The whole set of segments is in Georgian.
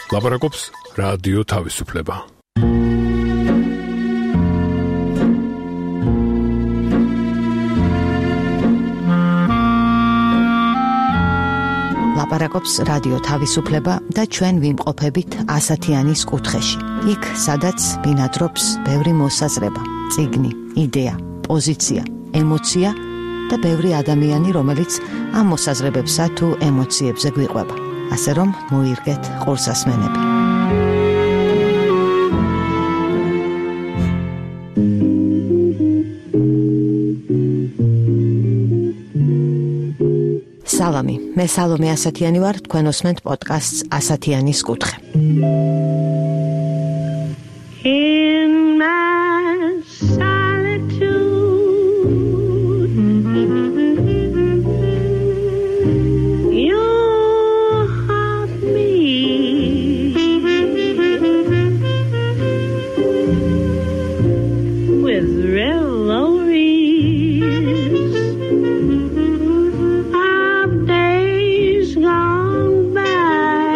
ლაპარაკობს რადიო თავისუფლება. ლაპარაკობს რადიო თავისუფლება და ჩვენ ვიმყოფებით ასათიანის კუთხეში. იქ, სადაც ბინადრობს ბევრი მოსაზრება, წიგნი, იდეა, პოზიცია, ემოცია და ბევრი ადამიანი, რომელიც ამ მოსაზრებებსა თუ ემოციებზე გვიყვება. ასე რომ მოირგეთ ყურსასმენები. სალამი, მე სალომე ასათიანი ვარ, თქვენ უსმენთ პოდკასტს ასათიანის კუთხე. In my solitude, you haunt me with revelries of days gone by.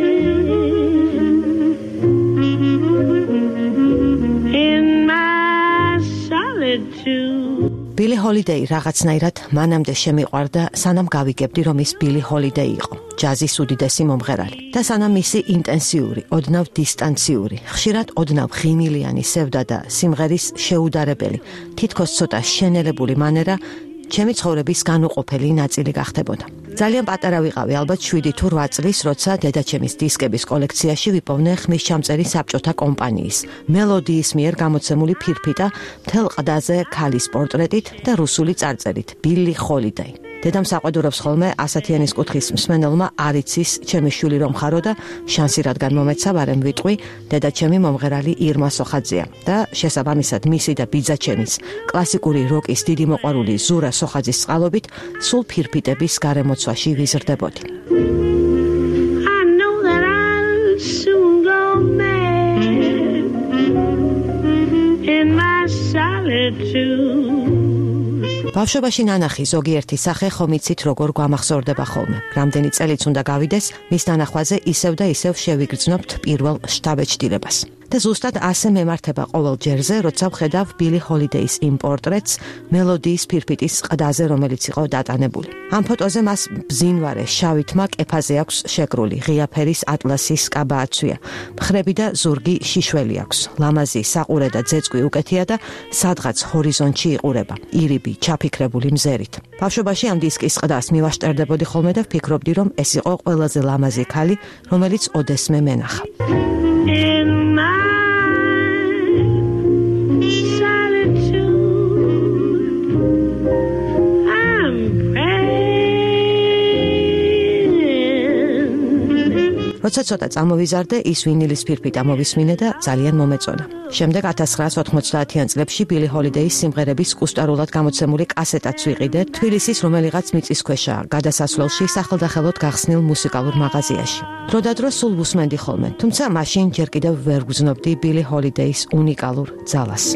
In my solitude. ბილი ჰოლიდეი რაღაცნაირად მანამდე შემიყვარდა, სანამ გავიგებდი, რომ ის ბილი ჰოლიდეი იყო, ჯაზის უდიდესი მომღერალი. და სანამ მისი ინტენსიური, ოდნავ დისტანციური, ხშირად ოდნავ ღიმილიანი სევდა და სიმღერის შეუდარებელი, თითქოს ცოტა შენელებული მანერა ჩემი ცხოვრების განუყოფელი ნაწილი გახდებოდა. ძალიან პატარა ვიყავი, ალბათ 7 თუ 8 წლის, როცა დედაჩემის დისკების კოლექციაში ვიპოვნე ხმისჩამწერი საბჭოთა კომპანიის, მელოდიის მიერ გამოცემული ფირფიტა მთელ ყდაზე ქალის პორტრეტით და რუსული წარწერით, ბილი ჰოლიდეი. დედამ საყვედურობს ხოლმე ასათიანის კუთხის მსმენელმა არ იცის ჩემი შვილი რომ ხარო და შანსი რადგან მომეცა, ვარემ ვიტყვი, დედაჩემი მომღერალი ირმა სოხაძეა და შესაბამისად მისი და ბიძაჩემის კლასიკური როკის დიდი მოყვარული ზურა სოხაძის წყალობით სულ ფირფიტების გარემოცვაში ვიზრდებოდი. I know that I'll soon go mad in my solitude. ბავშვობაში ნანახი ზოგიერთი სახე ხომ იცით როგორ გვამახსოვრდება ხოლმე. რამდენი წელიც უნდა გავიდეს, მის ნანახვაზე ისევ და ისევ შევიგრძნობთ პირველ შთაბეჭდილებას. და ზუსტად ასე მემართება ყოველ ჯერზე, როცა ვხედავ ბილი ჰოლიდეის იმ პორტრეტს მელოდიის ფირფიტის ყდაზე, რომელიც იყო დატანებული. ამ ფოტოზე მას ბზინვარე შავითმა კეფაზე აქვს შეკრული, ღია ფერის ატლასის კაბა აცვია. მხრები და ზურგი შიშველი აქვს. ლამაზი საყურე და ძეწყვი უკეთია და სადღაც ჰორიზონტში იყურება, ირიბი, ჩაფიქრებული მზერით. ბავშვობაში ამ დისკის ყდას მივაშტერდებოდი ხოლმე და ვფიქრობდი, რომ ეს იყო ყველაზე ლამაზი ქალი, რომელიც ოდესმე მენახა. In my solitude, I'm praying. როცა ცოტა წამოვიზარდე, ის ვინილის ფირფიტა მოვისმინე და ძალიან მომეწონა. შემდეგ 1990-იან წლებში ბილი ჰოლიდეის სიმღერების კუსტარულად გამოცემული კასეტაც ვიყიდე თბილისის რომელიღაც მიწისქვეშა გადასასვლელში სახელდახელოდ გახსნილ მუსიკალურ მაღაზიაში. დრო და დრო სულ ვუსმენდი ხოლმე, თუმცა მაშინ ჯერ კიდევ ვერ გრძნობდი ბილი ჰოლიდეის უნიკალურ ძალას.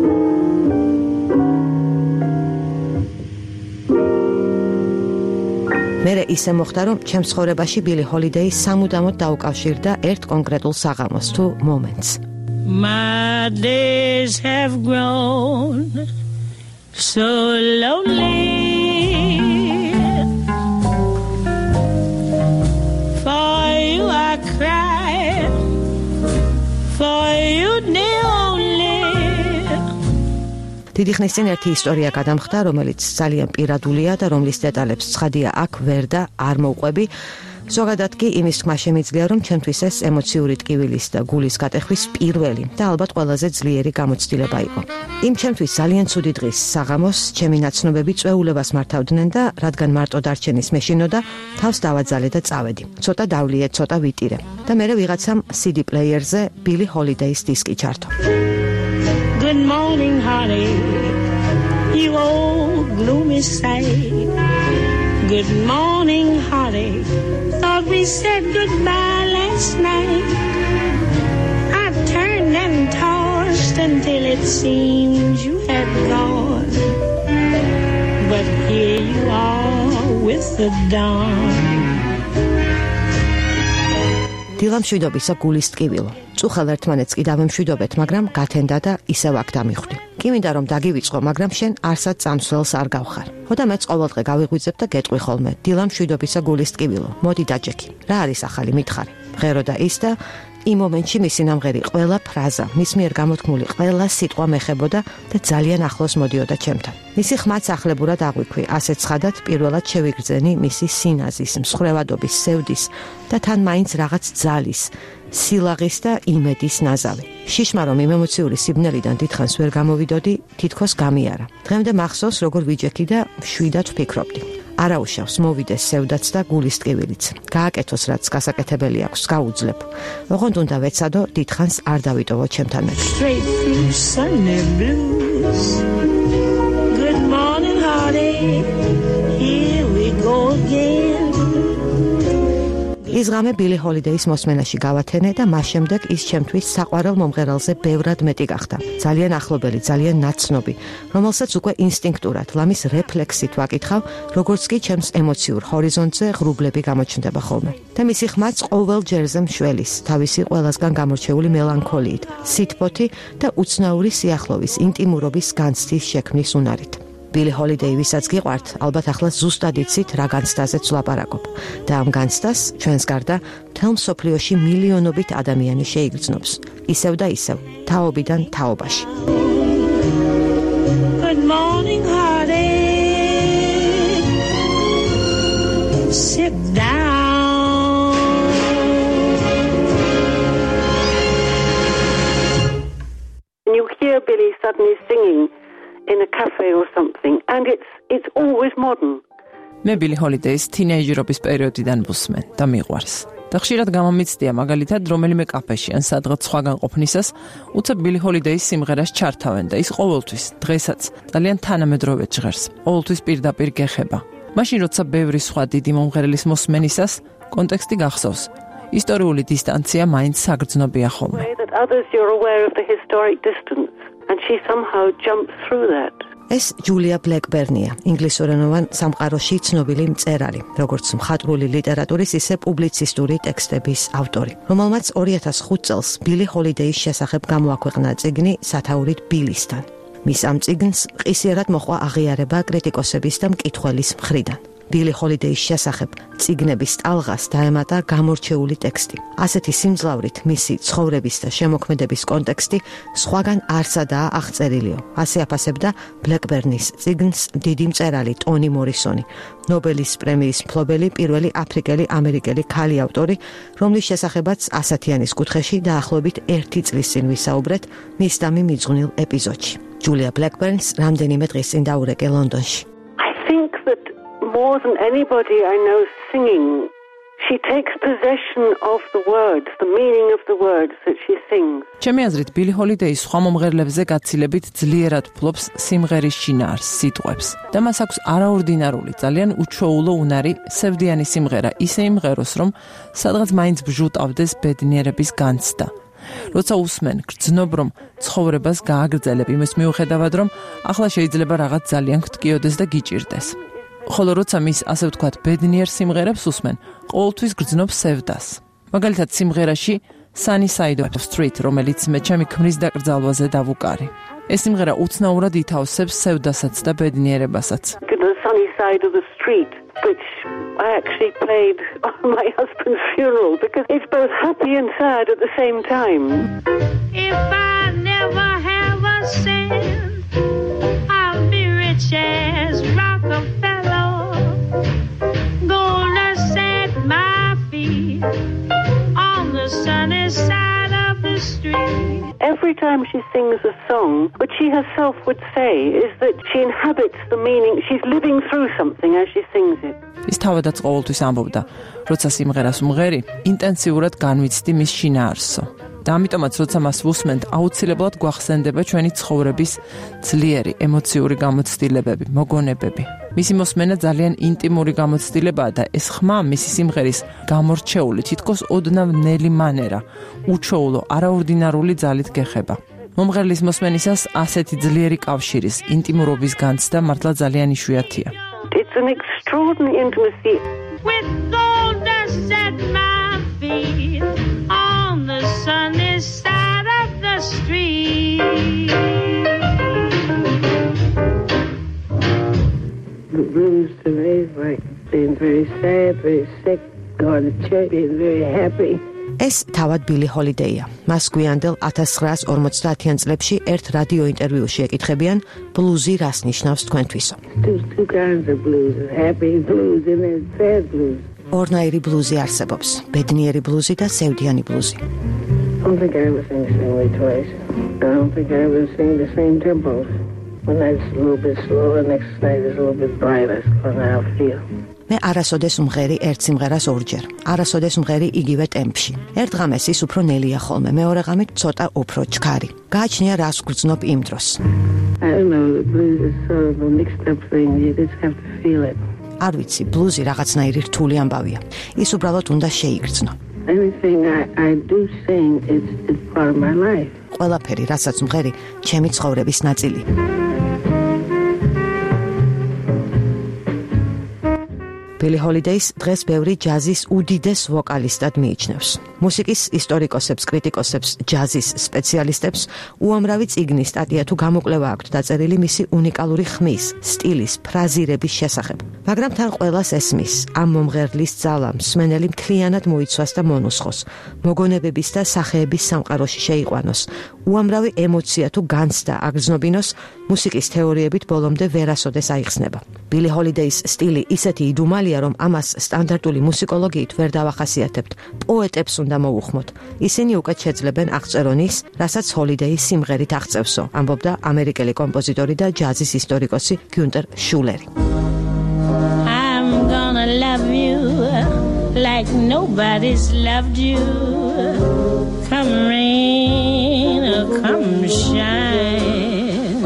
მერე ისე მოხდა, რომ ჩემს ცხოვრებაში ბილი ჰოლიდეი სამუდამოდ დაუკავშირდა ერთ კონკრეტულ საღამოს თუ მომენტს. My days have grown so lonely. For you I cry, for you the only. დიდი ხნის წინ ერთი ისტორია გადამხდა, რომელიც ძალიან პირადულია და რომლის დეტალებს ცხადია აქ ვერ და არ მოვყვები. ზოგადად კი იმის თქმა შემიძლია, რომ ჩემთვის ეს ემოციური ტკივილის და გულის გატეხვის პირველი და ალბათ ყველაზე ძლიერი გამოცდილება იყო. იმ ჩემთვის ძალიან ცუდი დღის საღამოს ჩემი ნაცნობები წვეულებას მართავდნენ და რადგან მარტო დარჩენის მეშინოდა, თავს დავაძალე და წავედი. ცოტა დავლიე, ცოტა ვიტირე და მერე ვიღაცამ CD პლეიერზე ბილი ჰოლიდეის დისკი ჩართო. Good morning, honey, you old gloomy sight. Good morning, honey, thought we said goodbye last night. I turned and tossed until it seemed you had gone. But here you are with the dawn. დილა მშვიდობისა გულის ტკივილო. წუხელ ერთმანეთს კი დავემშვიდობეთ, მაგრამ გათენდა და ისევ აქ დამიხვდი. კი მინდა რომ დაგივიწყო, მაგრამ შენ არსად წამსვლელს არ გავხარ. ხოდა მეც ყოველდღე გავიღვიძებ და გეტყვი ხოლმე, დილა მშვიდობისა გულის ტკივილო, მოდი დაჯექი. რა არის ახალი მითხარი? ღერო და ის და იმ მომენტში მისი ნამღერი ყველა ფრაზა, მის მიერ გამოთქმული ყველა სიტყვა მეხებოდა და ძალიან ახლოს მოდიოდა ჩემთან. მისი ხმაც ახლებურად აღვიქვი, ასეთ ცხადად პირველად შევიგრძენი მისი სინაზის, მსხვერპლადობის, სევდის და თან მაინც რაღაც ძალის, სილაღის და იმედის ნაზავი. შიშმა რომ იმ ემოციური სიბნელიდან დიდხანს ვერ გამოვიდოდი, თითქოს გამიარა. დღემდე მახსოვს, როგორ ვიჯექი და მშვიდად ვფიქრობდი. არაუშავს მოვიდეს სევდაც და გულის ტკივილიც. გააკეთოს რაც გასაკეთებელი აქვს, გაუძლებ. ოღონდ უნდა ვეცადო, დიდხანს არ დავიტოვო ჩემთან მე. Straight through Sunday blues. Good morning, heartache. Here we go again. ის ღამე ბილი ჰოლიდეის მოსმენაში გავათენე და მას შემდეგ ის ჩემთვის საყვარელ მომღერალზე ბევრად მეტი გახდა. ძალიან ახლობელი, ძალიან ნაცნობი, რომელსაც უკვე ინსტინქტურად, ლამის რეფლექსით ვაკითხავ, როგორც კი ჩემს ემოციურ ჰორიზონტზე ღრუბლები გამოჩნდება ხოლმე. და მისი ხმაც ყოველ ჯერზე მშველის, თავისი ყველასგან გამორჩეული მელანქოლიით, სითბოთი და უცნაური სიახლოვის, ინტიმურობის განცდის შექმნის უნარით. ბილი ჰოლიდეი ვისაც გიყვართ, ალბათ ახლა ზუსტად იცით რა განცდაზეც ვლაპარაკობ. და ამ განცდას ჩვენს გარდა მთელ მსოფლიოში მილიონობით ადამიანი შეიგრძნობს. ისევ და ისევ, თაობიდან თაობაში. Good morning, heartache. Sit down. And you hear Billy suddenly singing in a cafe or something, and it's always modern. მე ბილი ჰოლიდეის თინეიჯერობის პერიოდიდან ვუსმენ და მიყვარს. და ხშირად გამომიცდია მაგალითად რომელიმე კაფეში ან სადღაც სხვაგან ყოფნისას, უცებ ბილი ჰოლიდეის სიმღერას ჩართავენ და ის ყოველთვის, დღესაც ძალიან თანამედროვე ჟღერს. ყოველთვის პირდაპირ გეხება. მაშინ როცა ბევრი სხვა დიდი მომღერლის მოსმენისას, კონტექსტი გახსოვს. ისტორიული დისტანცია მაინც საგრძნობია ხოლმე. That others you're aware of the historic distance, and she somehow jumps through that. ეს ჯულია ბლეკბერნია, ინგლისურენოვან სამყაროში ცნობილი მწერალი, როგორც მხატვრული ლიტერატურის, ისე პუბლიცისტური ტექსტების ავტორი, რომელმაც 2005 წელს ბილი ჰოლიდეის შესახებ გამოაქვეყნა წიგნი სათაურით ბილისთან. მის ამ წიგნს ყისიერად მოჰყვა აღიარება კრიტიკოსების და მკითხველის მხრიდან. ბილი ჰოლიდეის შესახებ წიგნების ტალღას დაემატა გამორჩეული ტექსტი. ასეთი სიმძლავრით მისი ცხოვრების და შემოქმედების კონტექსტი სხვაგან არცადაა აღწერილიო. ასე აფასებდა ბლეკბერნის წიგნს დიდი მწერალი ტონი მორისონი, ნობელის პრემიის მფლობელი პირველი აფრიკელი ამერიკელი ქალი ავტორი, რომლის შესახებაც ასათიანის კუთხეში დაახლოებით 1 წლის წინ ვისაუბრეთ მის დამი მიძღვნილ ეპიზოდში. ჯულია ბლეკბერნს რამდენიმე დღის წინ დაურეკე ლონდონში. I think that more than anybody I know singing, she takes possession of the words, the meaning of the words that she sings. ჩემი აზრით, ბილი ჰოლიდეი სხვა მომღერლებზე გაცილებით ძლიერად ფლობს სიმღერის შინაარს, სიტყვებს და მას აქვს არაორდინარული, ძალიან უჩვეულო უნარი სევდიანი სიმღერა ისე იმღეროს, რომ სადღაც მაინც ბჟუტავდეს ბედნიერების განცდა. როცა უსმენ, გრძნობ რომ ცხოვრებას გააგრძელებ იმის მიუხედავად, რომ ახლა შეიძლება რაღაც ძალიან გტკიოდეს და გიჭირდეს. ხოლო როცა მის ასე ვთქვათ ბედნიერ სიმღერებს უსმენ, ყოველთვის გრძნობ სევდას. მაგალითად სიმღერაში Sunny Side of the Street, რომელიც მე ჩემი ქმრის დაკრძალვაზე დავუკარი. ეს სიმღერა უცნაურად ითავსებს სევდასაც და ბედნიერებასაც. The Sunny Side of the Street, which I actually played on my husband's funeral, because it's both happy and sad at the same time. If I never have a cent, I'll be rich as Rockefeller. Gonna set my feet on the sunny side of the street. Every time she sings a song, what she herself would say is that she inhabits the meaning, she's living through something as she sings it. ის თავადაც ყოველთვის ამბობდა, როცა სიმღერას ვმღერი, ინტენსიურად განვიცდი მის შინაარსო. და ამიტომაც როცა მას ვუსმენთ, აუცილებლად გვახსენდება ჩვენი ცხოვრების ძლიერი ემოციური გამოცდილებები, მოგონებები. მისი მოსმენა ძალიან ინტიმური გამოცდილებაა და ეს ხმა მისი სიმღერის გამორჩეული, თითქოს ოდნავ ნელი მანერა, უჩვეულო, არაორდინარული ძალით გეხება. მომღერლის მოსმენისას ასეთი ძლიერი კავშირის, ინტიმურობის განცდა მართლა ძალიან იშვიათია. It's an extraordinary intimacy. With gold dust at my feet. the blues to me is like being very sad, very sick, going to church, being very happy. ეს თავად ბილი ჰოლიდეია. მას გვიანდელ 1950-იან წლებში ერთ რადიო ინტერვიუში ეკითხებიან ბლუზი რას ნიშნავს თქვენთვისო. There's two kinds of blues, happy blues and then sad blues. ორნაირი ბლუზი არსებობს, ბედნიერი ბლუზი და სევდიანი ბლუზი. I don't think I ever sing the same way twice. I don't think I ever sing the same tempos. One night's a little bit slower, next night is a little bit brighter. That's how I feel. მე არასოდეს მღერი ერთ სიმღერას ორჯერ, არასოდეს მღერი იგივე ტემპში. ერთ ღამეს ის უფრო ნელია ხოლმე, მეორე ღამით ცოტა უფრო ჩქარი. გააჩნია რას გრძნობ იმ დროს. I don't know, the blues is sort of a mixed up thing. You just have to feel it. არ ვიცი, ბლუზი რაღაცნაირი რთული ამბავია. ის უბრალოდ უნდა შეიგრძნო. Everything I do sing is part of my life. ყველაფერი, რასაც მღერი, ჩემი ცხოვრების ნაწილი. ბილი ჰოლიდეის დღეს ბევრი ჯაზის უდიდეს ვოკალისტად მიიჩნევს. მუსიკის ისტორიკოსებს, კრიტიკოსებს, ჯაზის სპეციალისტებს უამრავი წიგნი, სტატია თუ გამოკვლევა აქვთ დაწერილი მისი უნიკალური ხმის, სტილის, ფრაზირების შესახებ. მაგრამ თან ყველას ესმის, ამ მომღერლის ძალა მსმენელი მთლიანად მოიცვას და მონუსხოს, მოგონებების და სახეების სამყაროში შეიყვანოს, უამრავი ემოცია თუ განცდა აგრძნობინოს, მუსიკის თეორიებით ბოლომდე ვერასოდეს აიხსნება. ბილი ჰოლიდეის სტილი ისეთი იდუმალია, რომ ამას სტანდარტული მუსიკოლოგიით ვერ დავახასიათებთ. პოეტებს უნდა მოუხმოთ. ისინი უკეთ შეძლებენ აღწერონის, რასაც ჰოლიდეის სიმღერით აღწევსო, ამბობდა ამერიკელი კომპოზიტორი და ჯაზის ისტორიკოსი გიუნტერ შულერი. I'm gonna love you like nobody's loved you. Come rain or come shine.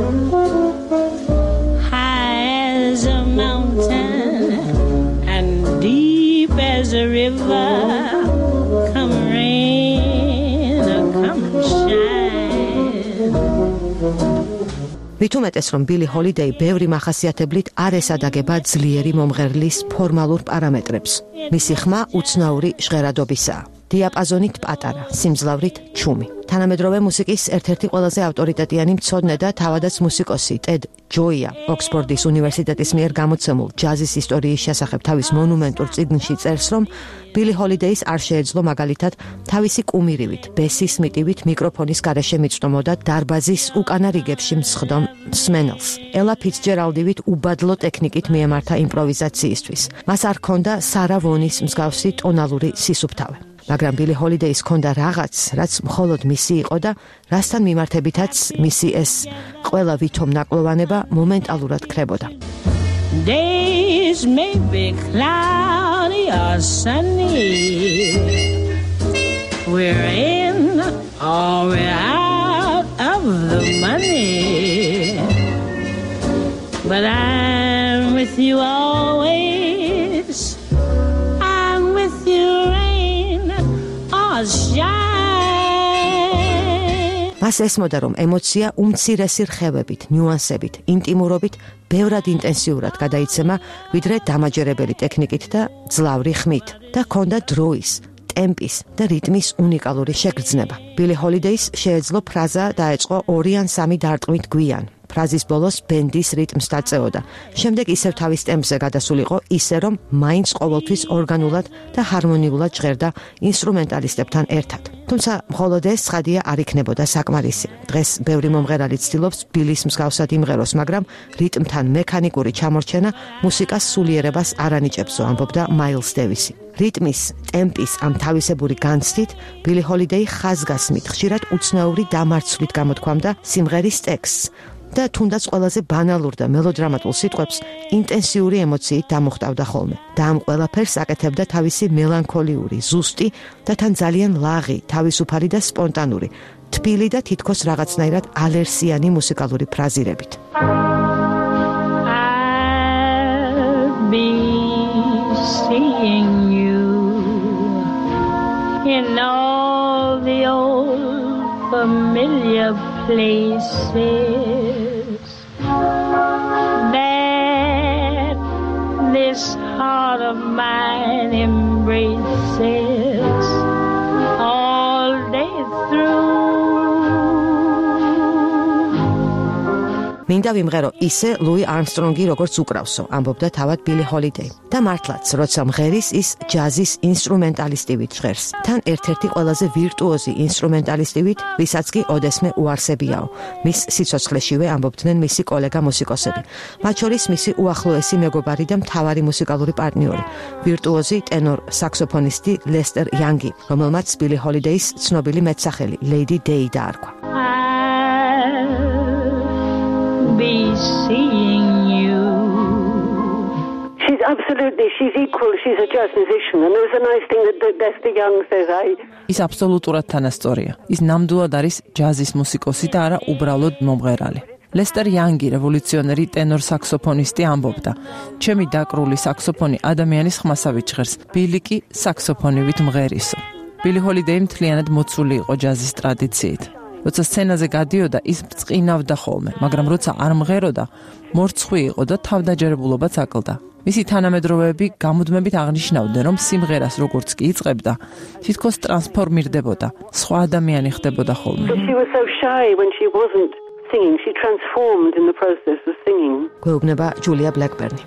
High as a mountain and deep as a river. Come rain or come shine. მით უმეტეს, რომ ბილი ჰოლიდეი ბევრი მახასიათებლით არ ესადაგება ძლიერი მომღერლის ფორმალურ პარამეტრებს. მისი ხმა უცნაური ჟღერადობისაა. დიაპაზონით პატარა, სიმძლავრით ჩუმი. თანამედროვე მუსიკის ერთ-ერთი ყველაზე ავტორიტეტიანი მცოდნე და თავადაც მუსიკოსი ტედ ჯოია ოქსფორდის უნივერსიტეტის მიერ გამოცემულ ჯაზის ისტორიის შესახებ თავის მონუმენტურ წიგნში წერს, რომ ბილი ჰოლიდეის არ შეეძლო მაგალითად თავისი კუმირივით, ბესის მიტივით მიკროფონის გარეშე მიწვდომო და დარბაზის უკანა რიგებში მსხდომ მსმენელს. ელა ფიცჯერალდივით უბადლო ტექნიკით მიემართა იმპროვიზაციისთვის. მას არ ჰქონდა სარა ვონის მსგავსი ტონალური სისუფთავე. მაგრამ ბილი ჰოლიდეის ჰქონდა რაღაც, რაც მხოლოდ მისი იყო და რასთან მიმართებითაც მისი ეს ყველა ვითომ ნაკლოვანება მომენტალურად ქრებოდა. Days may be cloudy or sunny. We're in or we're out of the money. But I'm with you always. I'm with you rain or shine. მას ესმოდა, რომ ემოცია უმცირესი რხევებით, ნიუანსებით, ინტიმურობით ბევრად ინტენსიურად გადაიცემა, ვიდრე დამაჯერებელი ტექნიკით და ძლავრი ხმით და ჰქონდა დროის, ტემპის და რიტმის უნიკალური შეგრძნება. ბილი ჰოლიდეის შეეძლო ფრაზა დაეწყო 2 ან 3 დარტყმით გვიან. ფრაზის ბოლოს ბენდის რიტმს დაწეოდა. შემდეგ ისევ თავის ტემპზე გადასულიყო, ისე რომ მაინც ყოველთვის ორგანულად და ჰარმონიულად ჟღერდა ინსტრუმენტალისტებთან ერთად. თუმცა მხოლოდ ეს ცხადია არ იქნებოდა საკმარისი. დღეს ბევრი მომღერალი ცდილობს ბილის მსგავსად იმღეროს, მაგრამ რიტმთან მექანიკური ჩამორჩენა მუსიკას სულიერებას არ ანიჭებსო, ამბობდა მაილს დევისი. რიტმის, ტემპის ამ თავისებური განცდით ბილი ჰოლიდეი ხაზგასმით, ხშირად უცნაური დამარცვლით გამოთქვამდა სიმღერის ტექსტს. და თუნდაც ყველაზე ბანალურ და მელოდრამატულ სიტყვებს ინტენსიური ემოციით დამოხტავდა ხოლმე. და ამ ყველაფერს აკეთებდა თავისი მელანქოლიური, ზუსტი და თან ძალიან ლაღი, თავისუფალი და სპონტანური, თბილი და თითქოს რაღაცნაირად ალერსიანი მუსიკალური ფრაზირებით. I'll be seeing you in all the old familiar places that this heart of mine embraces all day through. მინდა ვიმღერო ისე ლუი არმსტრონგი როგორც უკრავსო, ამბობდა თავად ბილი ჰოლიდეი. და მართლაც, როცა მღერის ის ჯაზის ინსტრუმენტალისტივით ჟღერს. თან ერთ-ერთი ყველაზე ვირტუოზი ინსტრუმენტალისტივით, ვისაც კი ოდესმე უარსებიაო. მის სიცოცხლეშივე ამბობდნენ მისი კოლეგა მუსიკოსები. მათ შორის მისი უახლოესი მეგობარი და მთავარი მუსიკალური პარტნიორი, ვირტუოზი ტენორ საქსოფონისტი ლესტერ იანგი, რომელმაც ბილი ჰოლიდეის ცნობილი მეტსახელი ლეიდი დეი დაარქვა. She's equal, she's a jazz musician, and there's a nice thing that Lester Young says, ის აბსოლუტურად თანასწორია. ის ნამდვილად არის ჯაზის მუსიკოსი და არა უბრალოდ მომღერალი. ლესტერ იანგი, რევოლუციონერი ტენორ საქსოფონისტი ამბობდა: ჩემი დაკრული საქსოფონი ადამიანის ხმასავით ჟღერს, ბილი კი საქსოფონივით მღერისო. ბილი ჰოლიდეი მთლიანად მოცული იყო ჯაზის ტრადიციით. როცა სცენაზე გადიოდა, ის ბრწყინავდა ხოლმე, მაგრამ როცა არ მღეროდა, მორცხვი იყო და თავდაჯერებულობაც აკლდა. მისი თანამედროვეები გამუდმებით აღნიშნავდნენ, რომ სიმღერას როგორც კი იწყებდა, თითქოს ტრანსფორმირდებოდა, სხვა ადამიანი ხდებოდა ხოლმე. She was so shy when she wasn't singing. She transformed in the process of singing. გვეუბნება ჯულია ბლეკბერნი.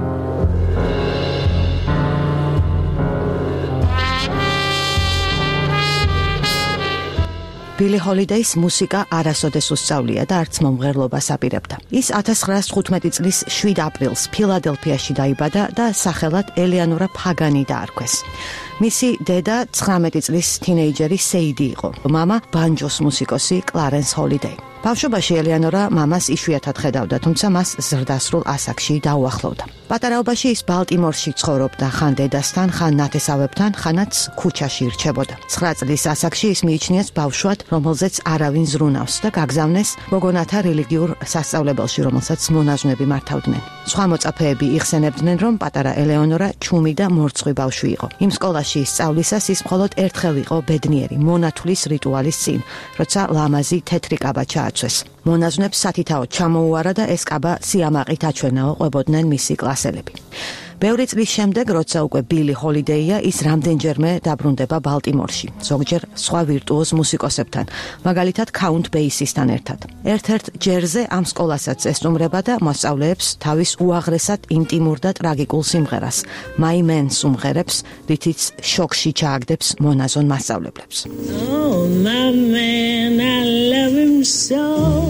ბილი ჰოლიდეის მუსიკა არასოდეს უსწავლია და არც მომღერლობას აპირებდა. ის 1915 წლის 7 აპრილს ფილადელფიაში დაიბადა და სახელად ელეანორა ფაგანი დაარქვეს. მისი დედა 19 წლის თინეიჯერი სეიდი იყო, მამა ბანჯოს მუსიკოსი კლარენს ჰოლიდეი. ბავშვობაში ელეანორა მამას იშვიათად ხედავდა, თუმცა მას ზრდასრულ ასაკში დაუახლოვდა. პატარაობაში ის ბალტიმორში ცხოვრობდა, ხან დედასთან, ხან ნათესავებთან, ხანაც ქუჩაში ირჩებოდა. 9 წლის ასაკში ის მიიჩნიეს ბავშვად, რომელზეც არავინ ზრუნავს და გაგზავნეს გოგონათა რელიგიურ სასწავლებელში, რომელსაც მონაზვნები მართავდნენ. სხვა მოწაფეები იხსენებდნენ, რომ პატარა ელეონორა ჩუმი და მორცხვი ბავშვი იყო. იმ სკოლაში სწავლისას ის მხოლოდ ერთხელ იყო ბედნიერი, მონათulis რიტუალის წინ, როცა ლამაზი თეთრი კაბა ჩააცვეს. მონაზვნებს სათითაოდ ჩამოუარა და ეს კაბა სიამაყით აჩვენაო, ყვებოდნენ მისი კლასელები. ბევრი წლის შემდეგ, როცა უკვე ბილი ჰოლიდეია, ის რამდენჯერმე დაბრუნდება ბალტიმორში, ზოგჯერ სხვა ვირტუოზ მუსიკოსებთან, მაგალითად კაუნტ ბეისისთან ერთად. ერთ-ერთ ჯერზე ამ სკოლასაც ესტუმრება და მოსწავლეებს თავის უაღრესად ინტიმურ და ტრაგიკულ სიმღერას, My Man-ს უმღერებს, რითიც შოკში ჩააგდებს მონაზონ მასწავლებლებს. Oh, my man, I love him so.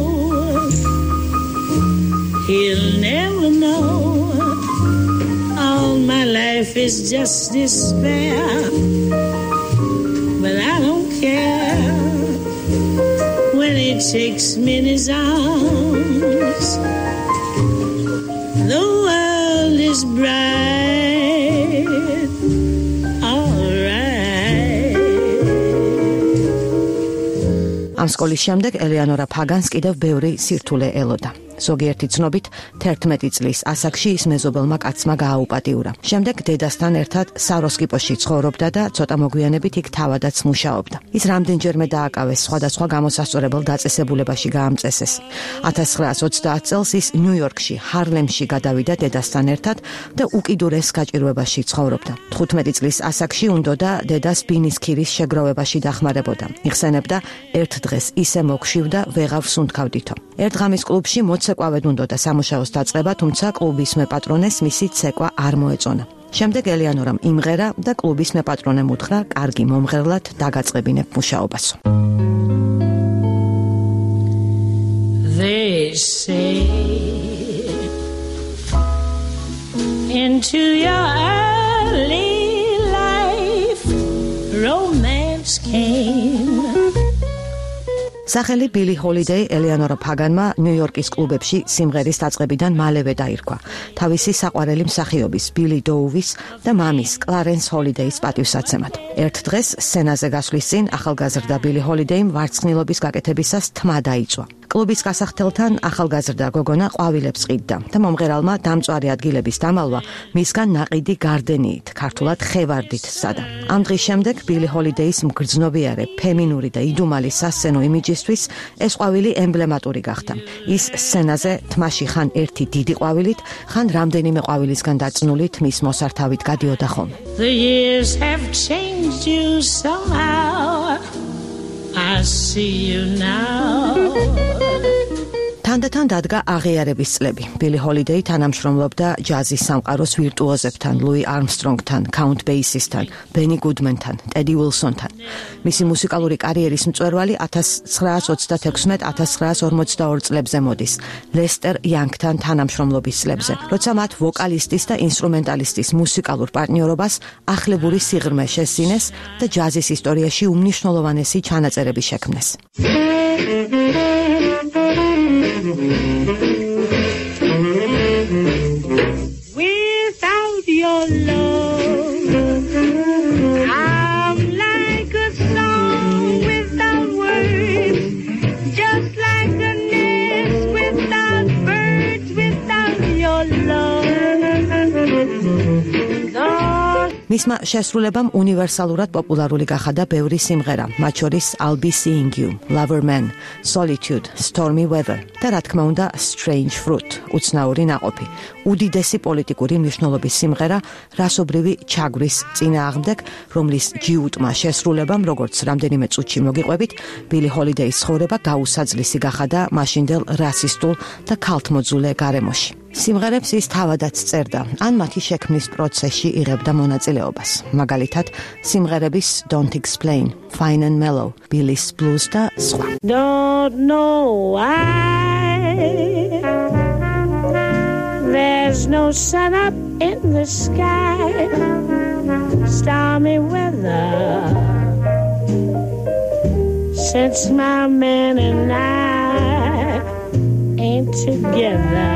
He'll never know. All my life is just despair. But I don't care when he takes me in his arms. The world is bright. All right. ამ სკოლის შემდეგ ელეანორა ფაგანს კიდევ ბევრი სირთულე ელოდა. ზოგიერთი ცნობით 11 წლის ასაკში ის მეზობელმა კაცმა გააუპატიურა. შემდეგ დედასთან ერთად საროსკიპოში ცხოვრობდა და ცოტა მოგვიანებით იქ თავადაც მუშაობდა. ის რამდენჯერმე დააკავეს სხვადასხვა გამოსასწორებელ დაწესებულებაში გაამწესეს. 1930 წელს ის ნიუ-იორკში, ჰარლემში გადავიდა დედასთან ერთად და უკიდურეს გაჭირვებაში ცხოვრობდა. 15 წლის ასაკში უნდოდა დედას ბინის ქირის შეგროვებაში დახმარებოდა. იხსენებდა, ერთ დღეს ისე მოგშივდა, ვეღარ ვსუნთქავდითო. ერთ ღამის კლუბში ცეკვავედ უნდოდა სამუშაოს დაწყება, თუმცა კლუბის მეპატრონეს მისი ცეკვა არ მოეწონა. შემდეგ ელეანორამ იმღერა და კლუბის მეპატრონემ უთხრა, კარგი მომღერლად დაგაწყებინებ მუშაობას. They say into your early life romance came. სახელი ბილი ჰოლიდეი ელეანორა ფაგანმა ნიუ-იორკის კლუბებში სიმღერის დაწყებიდან მალევე დაირქვა. თავისი საყვარელი მსახიობის ბილი დოუვის და მამის კლარენს ჰოლიდეის პატივსაცემად. ერთ დღეს სცენაზე გასვლის წინ ახალგაზრდა ბილი ჰოლიდეიმ ვარცხნილობის გაკეთებისას თმა დაიწვა. კლუბის გასახდელთან ახალგაზრდა გოგონა ყვავილებს ყიდდა და მომღერალმა დამწვარი ადგილების დამალვა მისგან ნაყიდი გარდენიით, ქართულად ხევარდით სცადა. ამ დღის შემდეგ ბილი ჰოლიდეის მგრძნობიარე, ფემინური და იდუმალი სასცენო იმიჯისთვის ეს ყვავილი ემბლემატური გახდა. ის სცენაზე თმაში ხან ერთი დიდი ყვავილით, ხან რამდენიმე ყვავილისგან დაწნულით მის მოსართავით გადიოდა ხოლმე. The years have changed you somehow. I see you now. თანდათან დადგა აღიარების წლები. ბილი ჰოლიდეი თანამშრომლობდა ჯაზის სამყაროს ვირტუოზებთან, ლუი არმსტრონგთან, კაუნტ ბეისისთან, ბენი გუდმენთან, ტედი უილსონთან. მისი მუსიკალური კარიერის მწვერვალი 1936-1942 წლებზე მოდის, ლესტერ იანგთან თანამშრომლობის წლებზე, როცა მათ ვოკალისტის და ინსტრუმენტალისტის მუსიკალურ პარტნიორობას ახლებური სიღრმე შესძინეს და ჯაზის ისტორიაში უმნიშვნელოვანესი ჩანაწერები შექმნეს. Without your love, I'm like a song without words, just like a nest without birds, without your love. მისმა შესრულებამ უნივერსალურად პოპულარული გახადა ბევრი სიმღერა, მათ შორის I'll Be Seeing You, Lover Man, Solitude, Stormy Weather და რა თქმა უნდა Strange Fruit, უცნაური ნაყოფი. უდიდესი პოლიტიკური მნიშვნელობის სიმღერა რასობრივი ჩაგვრის წინააღმდეგ, რომლის ჯიუტმა შესრულებამ, როგორც რამდენიმე წუთში მოგიყვებით, ბილი ჰოლიდეის ცხოვრება გაუსაძლისი გახადა მაშინდელ რასისტულ და ქალთმოძულე გარემოში. სიმღერებს ის თავადაც წერდა, ან მათი შექმნის პროცესში იღებდა მონაწილეობას. მაგალითად, სიმღერების Don't Explain, Fine and Mellow, Billy's Blues და სხვა. Don't know why there's no sun up in the sky, stormy weather, since my man and I ain't together.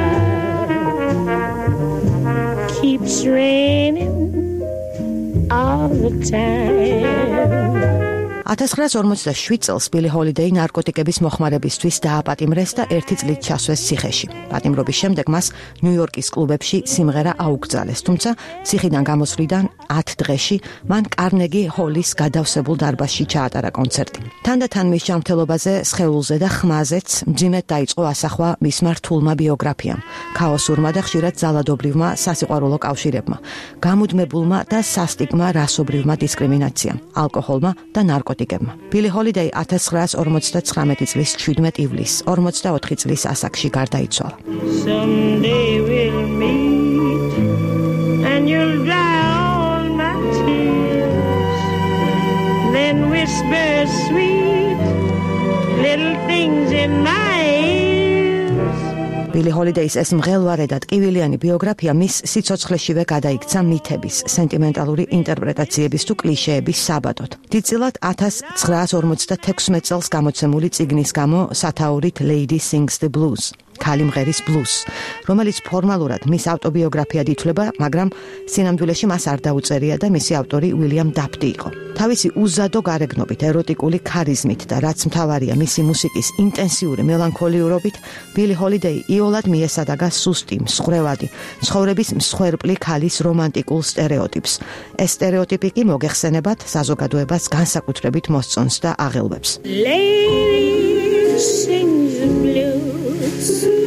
Keeps raining all the time. 1947 წელს ბილი ჰოლიდეი ნარკოტიკების მოხმარებისთვის დააპატიმრეს და 1 წლით ჩასვეს ციხეში. პატიმრობის შემდეგ მას ნიუ-იორკის კლუბებში სიმღერა აუკრძალეს, თუმცა ციხიდან გამოსვლიდან 10 დღეში მან კარნეგი ჰოლის გადავსებულ დარბაზში ჩაატარა კონცერტი. თანდათან მის ჯანმრთელობაზე, სხეულზე და ხმაზეც მძიმედ დაიწყო ასახვა მისმა რთულმა ბიოგრაფიამ, ქაოსურმა და ხშირად ძალადობრივმა სასიყვარულო კავშირებმა, გამუდმებულმა და სასტიკმა რასობრივმა დისკრიმინაციამ, ალკოჰოლმა და ნარკოტიკებმა. ბილი ჰოლიდეი 1959 წლის 17 ივლისს 44 წლის ასაკში გარდაიცვალა. Someday we'll meet and you'll dry all my tears, then whisper sweet little things in my ears. ბილი ჰოლიდეის ეს მღელვარე და ტკივილიანი ბიოგრაფია მის სიცოცხლეშივე გადაიქცა მითების, სენტიმენტალური ინტერპრეტაციების თუ კლიშეების საბადოდ. დიდწილად 1956 წელს გამოცემული წიგნის გამო სათაურით Lady Sings the Blues, ქალი მღერის ბლუზს, რომელიც ფორმალურად მის ავტობიოგრაფიად ითვლება, მაგრამ სინამდვილეში მას არ დაუწერია და მისი ავტორი უილიამ დაფტი იყო. თავისი უზადო გარეგნობით, ეროტიკული ქარიზმით და რაც მთავარია მისი მუსიკის ინტენსიური მელანქოლიურობით, ბილი ჰოლიდეი იოლად მიესადაგა სუსტი, მსხვერვადი, ცხოვრების მსხვერპლი ქალის რომანტიკულ სტერეოტიპს. ეს სტერეოტიპი კი მოგეხსენებათ საზოგადოებას განსაკუთრებით მოსწონს და აღელვებს. Lady sings the blues,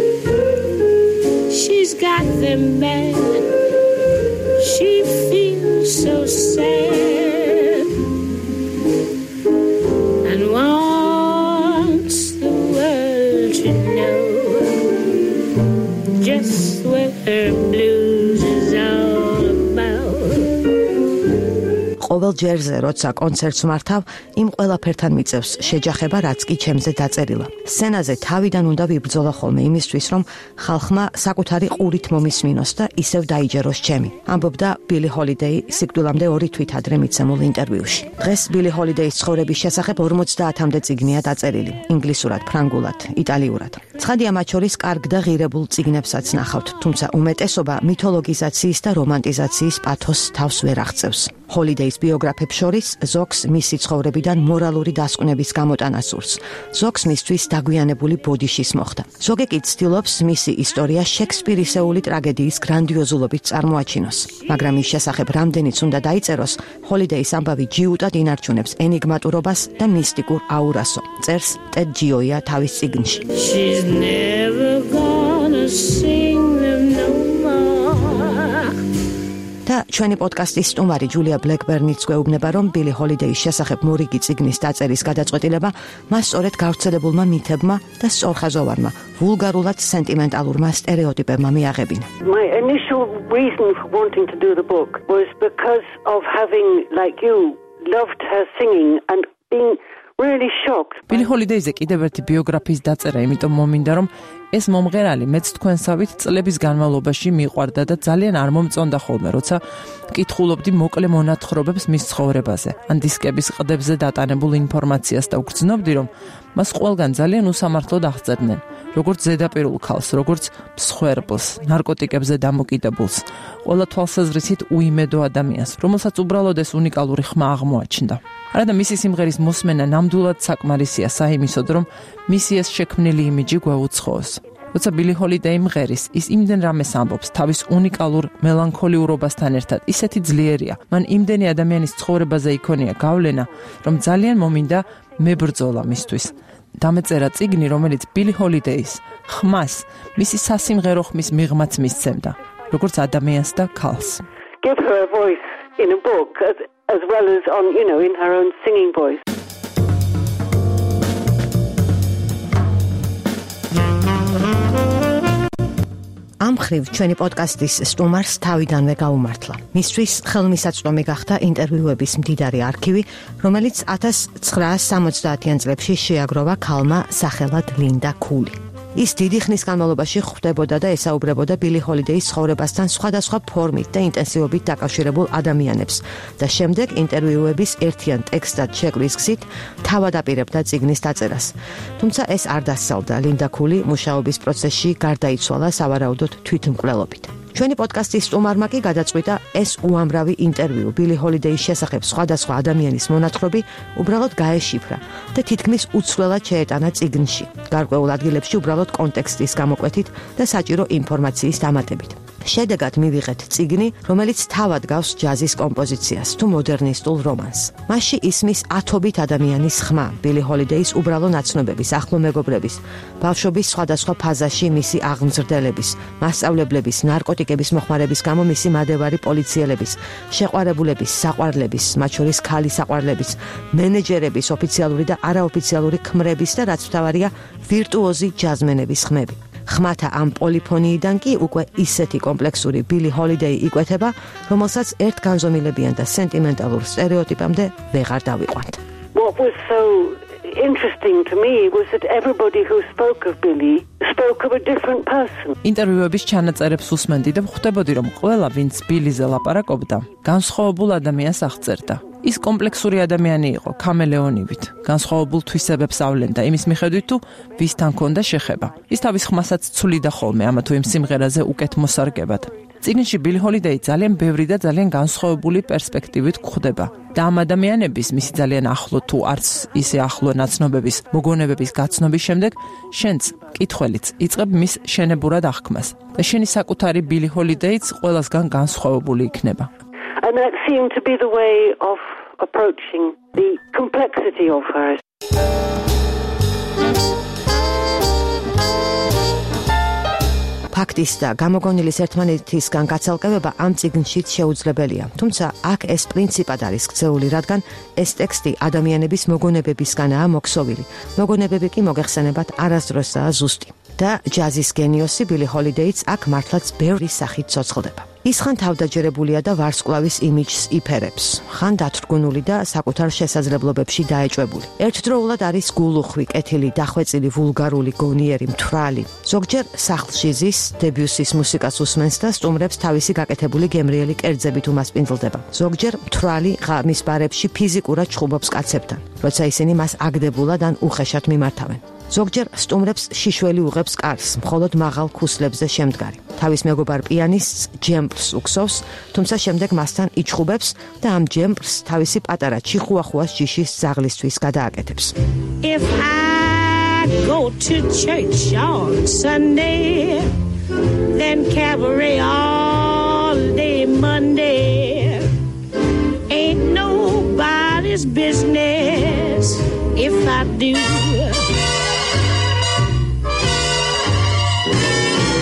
she's got them bad, she feels so sad and wants the world to know just what her blues is all about. ყოველ ჯერზე, როცა კონცერტს მართავ, იმ ყველაფერთან მიწევს შეჯახება, რაც კი ჩემზე დაწერილა. სცენაზე თავიდან უნდა ვიბრძოლა ხოლმე იმისთვის, რომ ხალხმა საკუთარი ყურით მომისმინოს და ისევ დაიჯეროს ჩემი. ამბობდა ბილი ჰოლიდეი სიკვდილამდე 2 თვით ადრე მიცემულ ინტერვიუში. დღეს ბილი ჰოლიდეის ცხოვრების შესახებ 50-მდე წიგნია დაწერილი, ინგლისურად, ფრანგულად, იტალიურად. ცხადია, მათ შორის კარგ და ღირებულ წიგნებსაც ნახავთ, თუმცა უმეტესობა მითოლოგიზაციის და რომანტიზაციის პათოსს თავს ვერ აღწევს. ჰოლიდეის ბიოგრაფებს შორის ზოგს მისი ცხოვრებიდან მორალური დასკვნების გამოტანა სურს, ზოგს მისთვის დაგვიანებული ბოდიშის მოხდა. ზოგი კი ცდილობს მისი ისტორია შექსპირისეული ტრაგედიის გრანდიოზულობით წარმოაჩინოს, მაგრამ ის შესახებ რამდენიც უნდა დაიწეროს, ჰოლიდეის ამბავი ჯიუტად ინარჩუნებს ენიგმატურობას და მისტიკურ აურასო, წერს ტედ ჯიოია თავის წიგნში. She's never gonna sing them no more. და ჩვენი პოდკასტის სტუმარი ჯულია ბლეკბერნიც გვეუბნება, რომ ბილი ჰოლიდეის შესახებ მორიგი წიგნის დაწერის გადაწყვეტილება მას სწორედ გავრცელებულმა მითებმა და სწორხაზოვანმა, ვულგარულად სენტიმენტალურმა სტერეოტიპებმა მიაღებინა. My initial reason for wanting to do the book was because of having, like you, loved her singing and being really shocked. ბილი ჰოლიდეიზე კიდევ ერთი ბიოგრაფიის დაწერა, იმიტომ მომინდა, რომ ეს მომღერალი მეც თქვენსავით წლების განმავლობაში მიყვარდა და ძალიან არ მომწონდა ხოლმე, როცა კითხულობდი მოკლე მონათხრობებს მის ცხოვრებაზე, ან დისკების ყდებზე დატანებულ ინფორმაციას და ვგრძნობდი, რომ მას ყველგან ძალიან უსამართლოდ აღწერდნენ, როგორც ზედაპირულ ქალს, როგორც მსხვერპლს, ნარკოტიკებზე დამოკიდებულს, ყველა თვალსაზრისით უიმედო ადამიანს, რომელსაც უბრალოდ ეს უნიკალური ხმა აღმოაჩნდა. არადა მისი სიმღერის მოსმენა ნამდვილად საკმარისია საიმისოდ, რომ მისი ეს შექმნილი იმიჯი გვეუცხოოს. როცა ბილი ჰოლიდეი მღერის, ის იმდენ რამეს ამბობს თავის უნიკალურ მელანქოლიურობასთან ერთად, ისეთი ძლიერია. მან იმდენი ადამიანის ცხოვრებაზე იქონია გავლენა, რომ ძალიან მომინდა მებრძოლა მისთვის. დამეწერა წიგნი, რომელიც ბილი ჰოლიდეის ხმას, მისი სასიმღერო ხმის მიღმაც მისცემდა, როგორც ადამიანს და ქალს. Give her a voice in a book as well as on, in her own singing voice. ამ ხრივ ჩვენი პოდკასტის სტუმარს თავიდანვე გაუმართლა. მისთვის ხელმისაწვდომი გახდა ინტერვიუების მდიდარი არქივი, რომელიც 1970-იან წლებში შეაგროვა ქალმა სახელად ლინდა კული. ის დიდი ხნის განმავლობაში ხვდებოდა და ესაუბრებოდა ბილი ჰოლიდეის ცხოვრებასთან სხვადასხვა ფორმით და ინტენსივობით დაკავშირებულ ადამიანებს და შემდეგ ინტერვიუების ერთიან ტექსტად შეკვრის გზით თავად აპირებდა წიგნის დაწერას. თუმცა ეს არ დასწავდა. ლინდა კული მუშაობის პროცესში გარდაიცვალა სავარაუდოდ თვითმკვლელობით. ჩვენი პოდკასტის სტუმარმა კი გადაწყვიტა ეს უამრავი ინტერვიუ ბილი ჰოლიდეის შესახებ სხვადასხვა ადამიანის მონათხრობი უბრალოდ გაეშიფრა და თითქმის უცვლელად შეეტანა წიგნში, გარკვეულ ადგილებში უბრალოდ კონტექსტის გამოკვეთით და საჭირო ინფორმაციის დამატებით. შედეგად მივიღეთ წიგნი, რომელიც თავად გავს ჯაზის კომპოზიციას თუ მოდერნისტულ რომანს. მასში ისმის ათობით ადამიანის ხმა, ბილი ჰოლიდეის უბრალო ნაცნობების, ახლო მეგობრების, ბავშვობის სხვადასხვა ფაზაში მისი აღმზრდელების, მასწავლებლების, ნარკოტიკების მოხმარების გამო მისი მადევარი პოლიციელების, შეყვარებულების, საყვარლების, მათ შორის ქალი საყვარლების, მენეჯერების, ოფიციალური და არაოფიციალური ქმრების და რაც მთავარია, ვირტუოზი ჯაზმენების ხმები. ხმათა ამ პოლიფონიიდან კი უკვე ისეთი კომპლექსური ბილი ჰოლიდეი იკვეთება, რომელსაც ერთ განზომილებიან და სენტიმენტალურ სტერეოტიპამდე ვეღარ დავიყვანთ. What was so interesting to me was that everybody who spoke of Billy spoke of a different person. ინტერვიუების ჩანაწერებს უსმენდი და ხვდებოდი, რომ ყველა, ვინც ბილიზე ლაპარაკობდა, განსხვავებულ ადამიანს აღწერდა. ის კომპლექსური ადამიანი იყო, ქამელეონივით, განსხვავებულ თვისებებს ავლენდა იმის მიხედვით, თუ ვისთან ჰქონდა შეხება. ის თავის ხმასაც ცვლიდა ხოლმე ამა თუ იმ სიმღერაზე უკეთ მოსარგებად. წიგნში ბილი ჰოლიდეი ძალიან ბევრი და ძალიან განსხვავებული პერსპექტივით გვხვდება. და ამ ადამიანების მისი ძალიან ახლო თუ არც ისე ახლო ნაცნობების, მოგონებების გაცნობის შემდეგ, შენც კითხველიც იწყებ მის შენებურად აღქმას. და შენი საკუთარი ბილი ჰოლიდეიც ყველასგან განსხვავებული იქნება. And that seemed to be the way of approaching the complexity of her. ფაქტის და გამოგონილის ერთმანეთისგან გაცალკევება ამ წიგნშიც შეუძლებელია. თუმცა აქ ეს პრინციპად არის ქცეული, რადგან ეს ტექსტი ადამიანების მოგონებებისგანაა მოქსოვილი. მოგონებები კი მოგეხსენებათ არასდროსაა ზუსტი. და ჯაზის გენიოსი ბილი ჰოლიდეიც აქ მართლაც ბევრი სახით ცოცხლდება. ის ხან თავდაჯერებულია და ვარსკვლავის იმიჯს იფერებს, ხან დათრგუნული და საკუთარ შესაძლებლობებში დაეჭვებული. ერთდროულად არის გულუხვი, კეთილი, დახვეწილი, ვულგარული, გონიერი, მთვრალი. ზოგჯერ სახლში ზის, დებიუსის მუსიკას უსმენს და სტუმრებს თავისი გაკეთებული გემრიელი კერძებით უმასპინძლდება. ზოგჯერ მთვრალი ღამის ბარებში ფიზიკურად ჩხუბობს კაცებთან, როცა ისინი მას აგდებულად ან უხეშად მიმართავენ. ზოგჯერ სტუმრებს შიშველი უღებს კარს, მხოლოდ მაღალ ქუსლებზე შემდგარი. თავის მეგობარ პიანისტს ჯემპლს უქსოვს, თუმცა შემდეგ მასთან იჩხუბებს და ამ ჯემპლს თავისი პატარა ჩიხუახუას ჯიშის ძაღლისთვის გადააკეთებს. If I go to church on Sunday, then cabaret all day Monday. Ain't nobody's business if I do.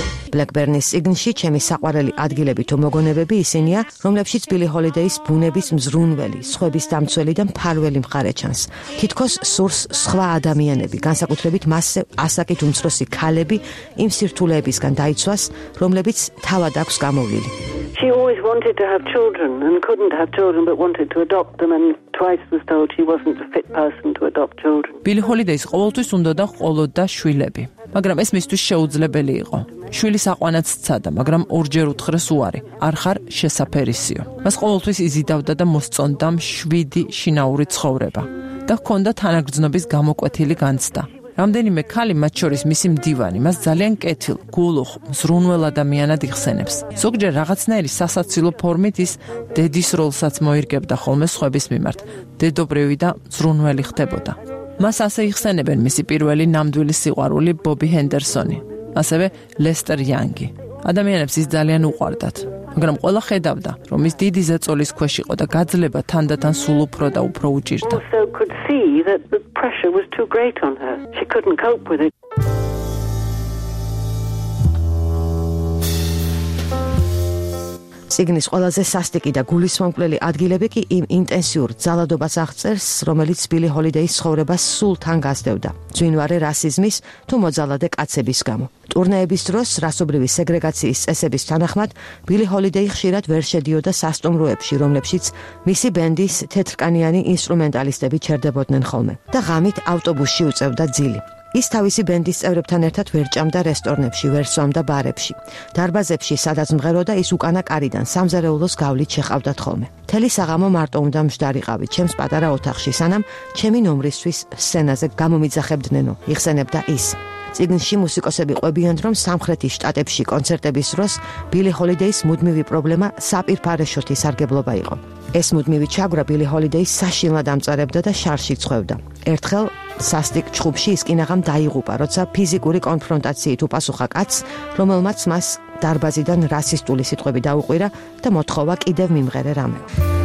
ბლეკბერნის წიგნში ჩემი საყვარელი ადგილები თუ მოგონებები ისინია, რომლებშიც ბილი ჰოლიდეის ბუნების მზრუნველი, სხვების დამცველი და მფარველი მხარე ჩანს. თითქოს სურს სხვა ადამიანები, განსაკუთრებით მასზე ასაკით უმცროსი ქალები იმ სირთულეებისგან დაიცვას, რომლებიც თავად აქვს გამოვლილი. She always wanted to have children and couldn't have children but wanted to adopt them and twice was told she wasn't a fit person to adopt children. ბილი ჰოლიდეის ყოველთვის უნდა და ყოლოდა შვილები, მაგრამ ეს მისთვის შეუძლებელი იყო. შვილი საყვანაც სცადა, მაგრამ ორჯერ უთხრეს უარი, არ ხარ შესაფერისიო. მას ყოველთვის იზიდავდა და მოსწონდა 7 შინაური ცხოვრება და ჰქონდა თანაგრძნობის გამოკვეთილი განცდა. რამდენიმე ქალი, მათ შორის მისი მდივანი, მას ძალიან კეთილ, გულუხ, მზრუნველ ადამიანად იხსენებს. ზოგჯერ რაღაცნაირი სასაცილო ფორმით ის დედის როლსაც მოირგებდა ხოლმე სხვების მიმართ. დედობრივი და მზრუნველი ხდებოდა. მას ასე იხსენებენ მისი პირველი ნამდვილი სიყვარული ბობი ჰენდერსონი, ასევე ლესტერ იანგი. ადამიანებს ის ძალიან უყვარდათ, მაგრამ ყველა ხედავდა, რომ ის დიდი ზეწოლის ქვეშ იყო და გაძლება თანდათან სულ უფრო და უფრო უჭირდა. Also could see that the pressure was too great on her. She couldn't cope with it. წიგნის ყველაზე სასტიკი და გულისმომკვლელი ადგილები კი იმ ინტენსიურ ძალადობას აღწერს, რომელიც ბილი ჰოლიდეის ცხოვრებას სულ თან გასდევდა. ძვინვარე რასიზმის თუ მოძალადე კაცების გამო. ტურნეების დროს რასობრივი სეგრეგაციის წესების თანახმად ბილი ჰოლიდეი ხშირად ვერ შედიოდა სასტუმროებში, რომლებშიც მისი ბენდის თეთრკანიანი ინსტრუმენტალისტები ჩერდებოდნენ ხოლმე და ღამით ავტობუსში უწევდა ძილი. ის თავისი ბენდის წევრებთან ერთად ვერ ჭამდა რესტორნებში, ვერ სვამდა ბარებში. დარბაზებში, სადაც მღეროდა, ის უკანა კარიდან სამზარეულოს გავლით შეყავდათ ხოლმე. მთელი საღამო მარტო უნდა მжდარიყავით ჩემს პატარა ოთახში, სანამ ჩემი ნომრისთვის სცენაზე გამომიძახებდნენო, იხსენებდა ის. წიგნში მუსიკოსები ყვებიან, რომ სამხრეთის შტატებში კონცერტების დროს ბილი ჰოლიდეის მუდმივი პრობლემა საპირფარეშოთი სარგებლობა იყო. ეს მუდმივი ჩაგვრა ბილი ჰოლიდეის საშინლად ამწარებდა და შარში წვევდა. ერთხელ სასტიკ ჩხუბში ის კინაღამ დაიღუპა, როცა ფიზიკური კონფრონტაციით უპასუხა კაცს, რომელმაც მას დარბაზიდან რასისტული სიტყვები დაუყვირა და მოთხოვა კიდევ მიმღერე რამე.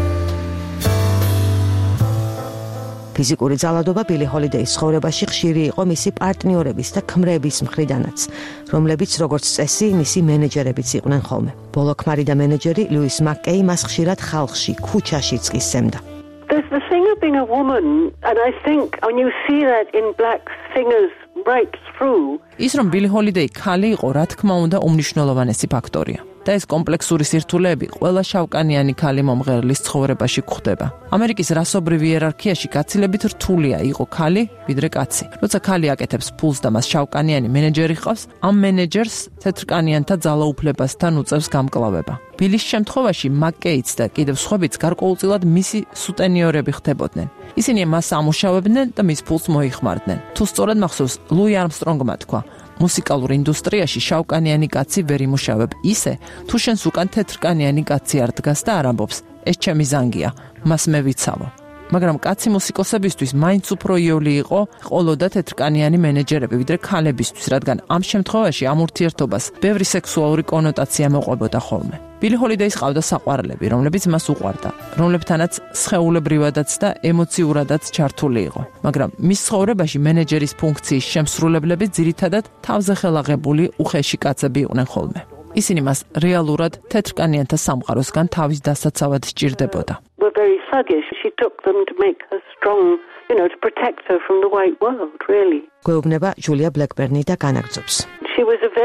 ფიზიკური ძალადობა ბილი ჰოლიდეის ცხოვრებაში ხშირი იყო მისი პარტნიორების და ქმრების მხრიდანაც, რომლებიც როგორც წესი მისი მენეჯერებიც იყვნენ ხოლმე. ბოლო ქმარი და მენეჯერი ლუის მაკკეი მას ხშირად ხალხში, ქუჩაშიც კი სცემდა. There's the thing of being a woman, and I think when you see that in black singers right through. ის რომ ბილი ჰოლიდეი ქალი იყო, რა თქმა უნდა, უმნიშვნელოვანესი ფაქტორია. და ეს კომპლექსური სირთულეები ყველა შავკანიანი ქალი მომღერლის ცხოვრებაში გვხვდება. ამერიკის რასობრივ იერარქიაში გაცილებით რთულია იყო ქალი ვიდრე კაცი. როცა ქალი აკეთებს ფულს და მას შავკანიანი მენეჯერი ჰყავს, ამ მენეჯერს თეთრკანიანთა ძალაუფლებასთან უწევს გამკლავება. ბილის შემთხვევაში მაკკეიც და კიდევ სხვაებიც გარკვეულწილად მისი სუტენიორები ხდებოდნენ. ისინი მას ამუშავებდნენ და მის ფულს მოიხმარდნენ. თუ სწორად მახსოვს, ლუი არმსტრონგმა თქვა: მუსიკალურ ინდუსტრიაში შავკანიანი კაცი ვერ იმუშავებ ისე, თუ შენს უკან თეთრკანიანი კაცი არ დგას და არ ამბობს, ეს ჩემი ზანგია, მას მე ვიცავო. მაგრამ კაცი მუსიკოსებისთვის მაინც უფრო იოლი იყო ყოლოდა თეთრკანიანი მენეჯერები ვიდრე ქალებისთვის, რადგან ამ შემთხვევაში ამ ურთიერთობას ბევრი სექსუალური კონოტაცია მოყვებოდა ხოლმე. ბილი ჰოლიდეის ყავდა საყვარლები, რომლებიც მას უყვარდა, რომლებთანაც სხეულებრივადაც და ემოციურადაც ჩართული იყო. მაგრამ მის ცხოვრებაში მენეჯერის ფუნქციის შემსრულებლები ძირითადად თავზე ხელაღებული უხეში კაცები იყვნენ ხოლმე. ისინი მას რეალურად თეთრკანიანთა სამყაროსგან თავის დასაცავად სჭირდებოდა. Were very thuggish. She took them to make her strong, to protect her from the white world, really. გვეუბნება ჯულია ბლეკბერნი და განაგრძობს. She was a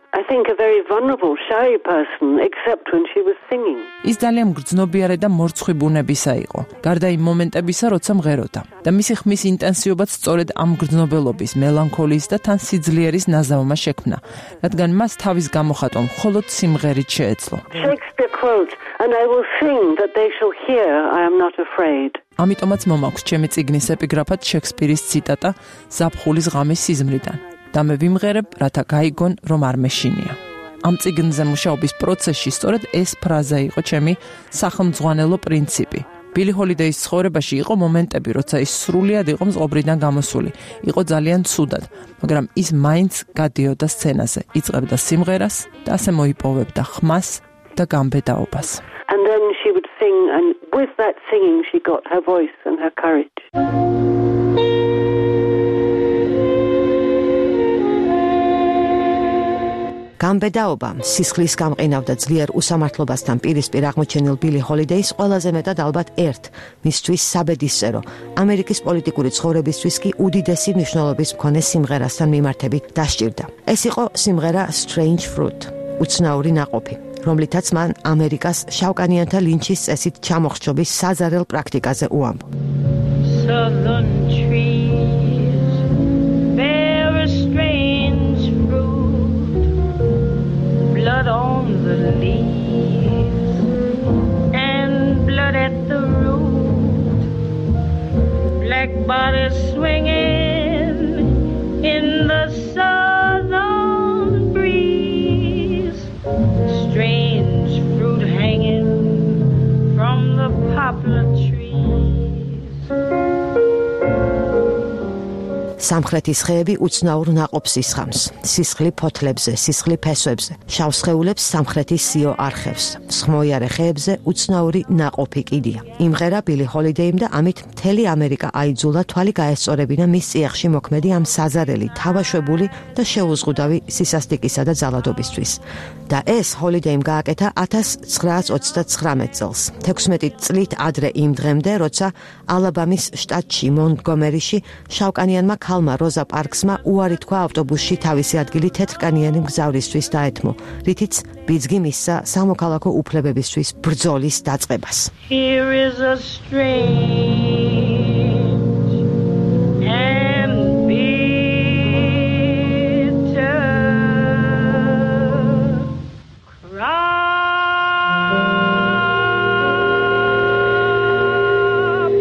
very vulnerable, shy person, except when she was singing. ის ძალიან მგრძნობიარე და მორცხვი ბუნებისა იყო, გარდა იმ მომენტებისა, როცა მღეროდა. და მისი ხმის ინტენსივობაც სწორედ ამ მგრძნობელობის, მელანქოლიის და თან სიძლიერის ნაზავმა შექმნა, რადგან მას თავის გამოხატვა მხოლოდ სიმღერით შეეძლო. Shakespeare quote, and I will sing that they shall hear, I am not afraid. ამიტომაც მომაქვს ჩემი წიგნის ეპიგრაფად შექსპირის ციტატა ზაფხულის ღამის სიზმრიდან. და მე ვიმღერებ, რათა გაიგონ, რომ არ მეშინია. ამ წიგნზე მუშაობის პროცესში სწორედ ეს ფრაზა იყო ჩემი სახელმძღვანელო პრინციპი. ბილი ჰოლიდეის ცხოვრებაში იყო მომენტები, როცა ის სრულიად იყო მწყობრიდან გამოსული, იყო ძალიან ცუდად, მაგრამ ის მაინც გადიოდა სცენაზე, იწყებდა სიმღერას და ასე მოიპოვებდა ხმას და გამბედაობას. And then she would sing, and with that singing she got her voice and her courage. გამბედაობა, სისხლის გამყინავ და ძლიერ უსამართლობასთან პირისპირ აღმოჩენილ ბილი ჰოლიდეის ყველაზე მეტად ალბათ მისთვის საბედისწერო, ამერიკის პოლიტიკური ცხოვრებისთვის კი უდიდესი მნიშვნელობის მქონე სიმღერასთან მიმართებით დასჭირდა. ეს იყო სიმღერა Strange Fruit, უცნაური ნაყოფი, რომლითაც მან ამერიკას შავკანიანთა ლინჩის წესით ჩამოხრჩობის საზარელ პრაქტიკაზე უამბო. Southern trees bear a strange fruit, blood on the leaves and blood at the root, black bodies swinging in the southern breeze, strange fruit hanging from the poplar trees. სამხრეთის ხეები უცნაურ ნაყოფს ისხამს, სისხლი ფოთლებზე, სისხლი ფესვებზე, შავ სხეულებს სამხრეთის სიო არხევს, სხმოიარე ხეებზე უცნაური ნაყოფი კიდია. იმღერა ბილი ჰოლიდეიმ და ამით მთელი ამერიკა აიძულა თვალი გაესწორებინა მის წიაღში მოქმედი ამ საზარელი, თავაშვებული და შეუზღუდავი სისასტიკისა და ძალადობისთვის. და ეს ჰოლიდეიმ გააკეთა 1929 წელს, 16 წლით ადრე იმ დღემდე, როცა ალაბამის შტატში მონტგომერიში შავკანიანმა ქალმა როზა პარკსმა უარი თქვა ავტობუსში თავისი ადგილი თეთრკანიანი მგზავრისთვის დაეთმო, რითიც ბიძგი მისცა სამოქალაქო უფლებებისთვის ბრძოლის დაწყებას. Here is a strange and bitter crop.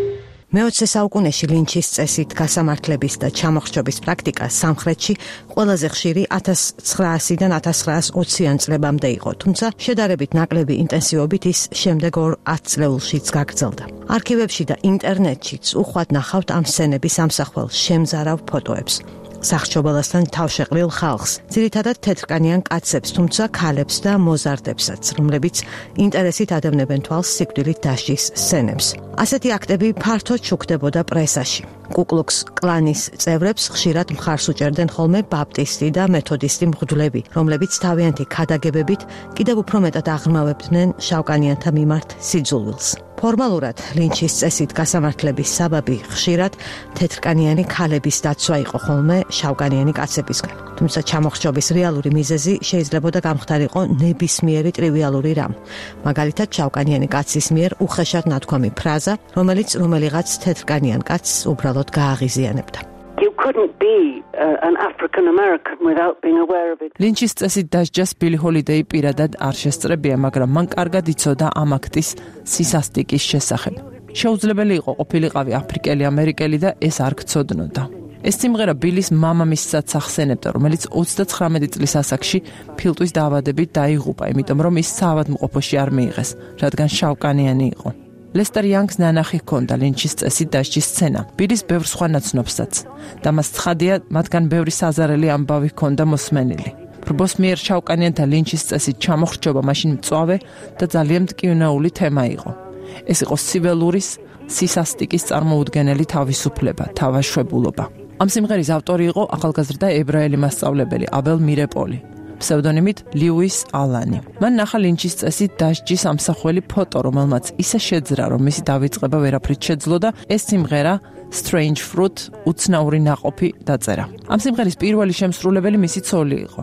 მე-20 საუკუნეში ლინჩის წესით გასამართლების და ჩამოხრჩობის პრაქტიკა სამხრეთში ყველაზე ხშირი 1900-დან 1920-იან წლებამდე იყო, თუმცა შედარებით ნაკლები ინტენსივობით ის შემდეგ 10 წლეულშიც გაგრძელდა. არქივებში და ინტერნეტშიც უხვად ნახავთ ამ სცენების ამსახველ შემზარავ ფოტოებს. სახშობალასთან თავშეყრილ ხალხს, ძირითადად თეთრკანიან კაცებს, თუმცა ქალებს და მოზარდებსაც, რომლებიც ინტერესით ადევნებენ თვალს სიკვდილით დასჯის სცენებს. ასეთი აქტები ფართოდ შუქდებოდა პრესაში. კუკლუქს კლანის წევრებს ხშირად მხარს უჭერდნენ ხოლმე ბაპტისტი და მეთოდისტი მღვდლები, რომლებიც თავიანთი ქადაგებებით კიდევ უფრო მეტად აღრმავებდნენ შავკანიანთა მიმართ სიძულვილს. ფორმალურად ლინჩის წესით გასამართლების საბაბი ხშირად თეთრკანიანი ქალების დაცვა იყო ხოლმე შავკანიანი კაცებისგან. თუმცა ჩამოხრჩობის რეალური მიზეზი შეიძლებოდა გამხდარიყო ნებისმიერი ტრივიალური რამ. მაგალითად, შავკანიანი კაცის მიერ უხეშად ნათქვამი ფრაზა, რომელიც რომელიღაც თეთრკანიან კაცს უბრალოდ გააღიზიანებდა. You couldn't be an African American without being aware of it. ლინჩის წესით დასჯას ბილი ჰოლიდეი პირადად არ შესწრებია, მაგრამ მან კარგად იცოდა ამ აქტის სისასტიკის შესახებ. შეუძლებელი იყო ყოფილიყავი აფრიკელი ამერიკელი და ეს არ გცოდნოდა. ეს სიმღერა ბილის მამამისსაც ახსენებდა, რომელიც 39 წლის ასაკში ფილტვის დაავადებით დაიღუპა, იმიტომ რომ ის საავადმყოფოში არ მიიღეს, რადგან შავკანიანი იყო. ლესტერ იანგს ნანახი ჰქონდა ლინჩის წესით დასჯის სცენა, ბილის ბევრ სხვა ნაცნობსაც და მას ცხადია, მათგან ბევრი საზარელი ამბავი ჰქონდა მოსმენილი. ბრბოს მიერ შავკანიანთა ლინჩის წესით ჩამოხრჩობა მაშინ მწვავე და ძალიან მტკივნეული თემა იყო. ეს იყო სიველურის, სისასტიკის წარმოუდგენელი თავისუფლება, თავაშვებულობა. ამ სიმღერის ავტორი იყო ახალგაზრდა ებრაელი მასწავლებელი აბელ მირეპოლი, ფსევდონიმით ლიუის ალანი. მან ნახა ლინჩის წესით დასჯის ამსახველი ფოტო, რომელმაც ისე შეძრა, რომ მისი დავიწყება ვერაფრით შეძლო და ეს სიმღერა Strange Fruit, უცნაური ნაყოფი დაწერა. ამ სიმღერის პირველი შემსრულებელი მისი ცოლი იყო.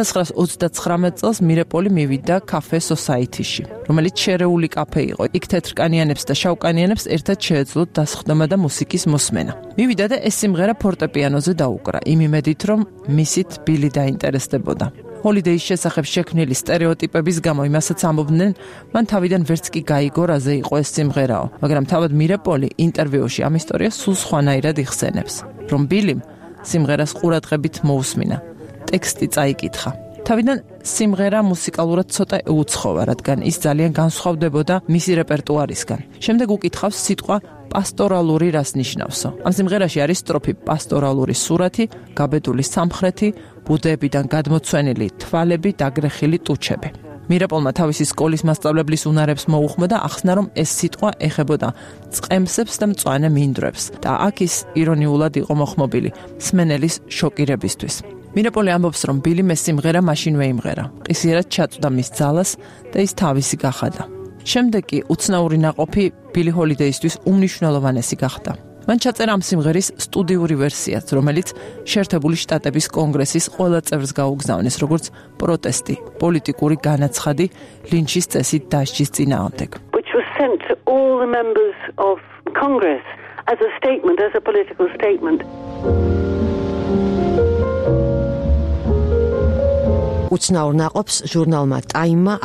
1929 წელს მირეპოლი მივიდა Cafe Society-ში, რომელიც შერეული კაფე იყო. იქ თეთრკანიანებს და შავკანიანებს ერთად შეეძლოთ დასხდომა და მუსიკის მოსმენა. მივიდა და ეს სიმღერა ფორტეპიანოზე დაუკრა, იმ იმედით, რომ მისით ბილი დაინტერესდებოდა. ჰოლიდეის შესახებ შექმნილი სტერეოტიპების გამო იმასაც ამბობდნენ, მან თავიდან ვერც კი გაიგო, რაზე იყო ეს სიმღერაო, მაგრამ თავად მირეპოლი ინტერვიუში ამ ისტორიას სულ სხვანაირად იხსენებს, რომ ბილიმ სიმღერას ყურადღებით მოусმინა. ტექსტი წაიკითხა. თავიდან სიმღერა მუსიკალურად ცოტა უცხოა, რადგან ის ძალიან განსხვავდებოდა მისი რეპერტუარისგან. შემდეგ უკითხავს სიტყვა პასტორალური რას ნიშნავსო. ამ სიმღერაში არის სტროფი პასტორალური სურათი, გაბედული სამხრეთი, ბუდეებიდან გადმოცვენილი თვალები, დაგრეხილი ტუჩები. მირეპოლმა თავისი სკოლის მასწავლებლის უნარებს მოუხმო და ახსნა, რომ ეს სიტყვა ეხებოდა წყემსებს და მწვანე მინდვრებს და აქ ის ირონიულად იყო მოხმობილი მსმენელის შოკირებისთვის. მინეპოლი ამბობს, რომ ბილიმ ეს სიმღერა მაშინვე იმღერა. ყისიერად ჩაწვდა მის ძალას და ის თავისი გახადა. შემდეგ კი უცნაური ნაყოფი ბილი ჰოლიდეისთვის უმნიშვნელოვანესი გახდა. მან ჩაწერა ამ სიმღერის სტუდიური ვერსიაც, რომელიც შეერთებული შტატების კონგრესის ყველა წევრს გაუგზავნეს, როგორც პროტესტი, პოლიტიკური განაცხადი ლინჩის წესით დასჯის წინააღმდეგ. Which was sent to all the members of Congress as a statement, as a political statement. უცნაურ ნაყოფს ჟურნალმა Time-მა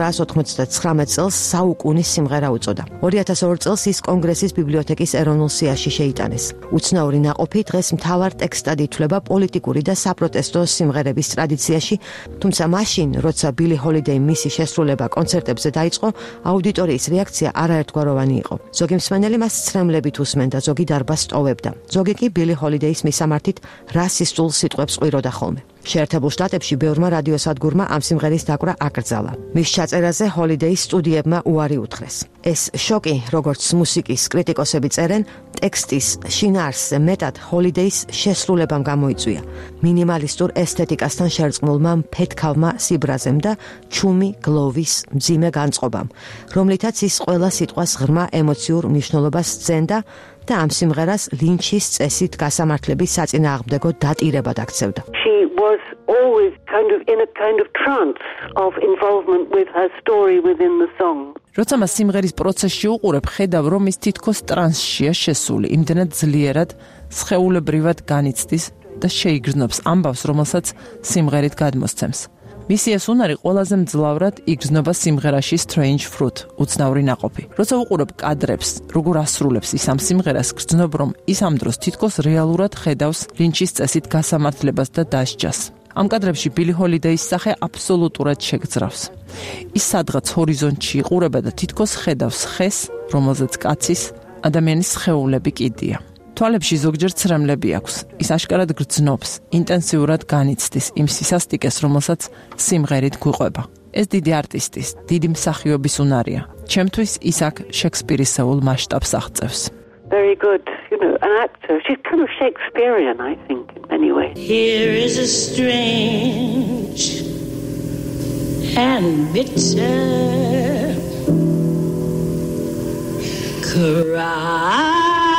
1999 წელს საუკუნის სიმღერა უწოდა. 2002 წელს ის კონგრესის ბიბლიოთეკის ეროვნულ სიაში შეიტანეს. უცნაური ნაყოფი დღეს მთავარ ტექსტად ითვლება პოლიტიკური და საპროტესტო სიმღერების ტრადიციაში, თუმცა მაშინ, როცა ბილი ჰოლიდეიმ მისი შესრულება კონცერტებზე დაიწყო, აუდიტორიის რეაქცია არაერთგვაროვანი იყო. ზოგი მსმენელი მას ცრემლებით უსმენდა, ზოგი დარბაზს ტოვებდა. ზოგი კი ბილი ჰოლიდეის მისამართით რასისტულ სიტყვებს ყვიროდა ხოლმე. შეერთებულ შტატებში ბევრმა რადიოსადგურმა ამ სიმღერის დაკვრა აკრძალა. მის ჩაწერაზე ჰოლიდეის სტუდიებმა უარი უთხრეს. ეს შოკი, როგორც მუსიკის კრიტიკოსები წერენ, ტექსტის შინაარსზე მეტად ჰოლიდეის შესრულებამ გამოიწვია. მინიმალისტურ ესთეტიკასთან შერწყმულმა მფეთქავმა სიბრაზემ და ჩუმი გლოვის მძიმე განწყობამ, რომლითაც ის ყველა სიტყვას ღრმა ემოციურ მნიშვნელობას სცემდა და ამ სიმღერას ლინჩის წესით გასამართლების საწინააღმდეგო დატირებად აქცევდა. She was always in a kind of trance of involvement with her story within the song. როცა მას სიმღერის პროცესში უყურებ, ხედავ, რომ ის თითქოს ტრანსშია შესული, იმდენად ძლიერად, სხეულებრივად განიცდის და შეიგრძნობს ამბავს, რომელსაც სიმღერით გადმოსცემს. მისი ეს უნარი ყველაზე მძლავრად იგრძნობა სიმღერაში Strange Fruit, უცნაური ნაყოფი. როცა უყურებ კადრებს, როგორ ასრულებს ის ამ სიმღერას, გრძნობ, რომ ის ამ დროს თითქოს რეალურად ხედავს ლინჩის წესით გასამართლებას და დასჯას. ამ კადრებში ბილი ჰოლიდეის სახე აბსოლუტურად შეგძრავს. ის სადღაც ჰორიზონტში იყურება და თითქოს ხედავს ხეს, რომელზეც კაცის, ადამიანის სხეულები კიდია. თვალებში ზოგჯერ ცრემლები აქვს. ის აშკარად გრძნობს, ინტენსიურად განიცდის იმ სისასტიკეს, რომელსაც სიმღერით გვიყვება. ეს დიდი არტისტის, დიდი მსახიობის უნარია. ჩემთვის ის აქ შექსპირისეულ მასშტაბს აღწევს. Very good, an actor. She's kind of Shakespearean, I think, in many ways. Here is a strange and bitter cry.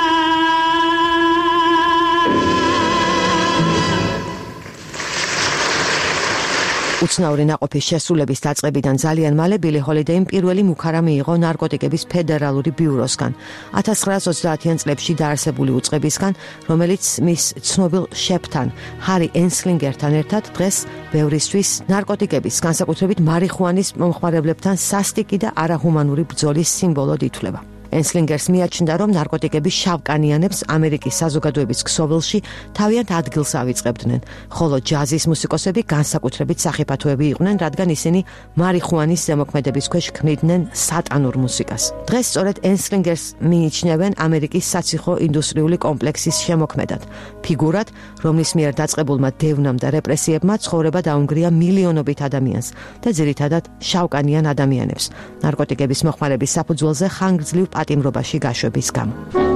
უცნაური ნაყოფის შესრულების დაწყებიდან ძალიან მალე ბილი ჰოლიდეიმ პირველი მუქარა მიიღო ნარკოტიკების ფედერალური ბიუროსგან 1930-იან წლებში დაარსებული უწყებისგან, რომელიც მის ცნობილ შეფთან ჰარი ენსლინგერთან ერთად დღეს ბევრისთვის ნარკოტიკების, განსაკუთრებით მარიხუანის მომხმარებლებთან სასტიკი და არაჰუმანური ბრძოლის სიმბოლოდ ითვლება. ენსლინგერს მიაჩნდა, რომ ნარკოტიკები შავკანიანებს ამერიკის საზოგადოების ქსოვილში თავიანთ ადგილს ავიწყებდნენ, ხოლო ჯაზის მუსიკოსები განსაკუთრებით სახიფათოები იყვნენ, რადგან ისინი მარიხუანის ზემოქმედების ქვეშ ქმნიდნენ სატანურ მუსიკას. დღეს სწორედ ენსლინგერს მიიჩნევენ ამერიკის საციხო ინდუსტრიული კომპლექსის შემოქმედად, ფიგურად, რომლის მიერ დაწყებულმა დევნამ და რეპრესიებმა ცხოვრება დაუნგრია მილიონობით ადამიანს და ძირითადად შავკანიან ადამიანებს. ნარკოტიკების მოხმარების საფუძველზე ხანგრძლივ პატიმრობაში გაშვების გამო.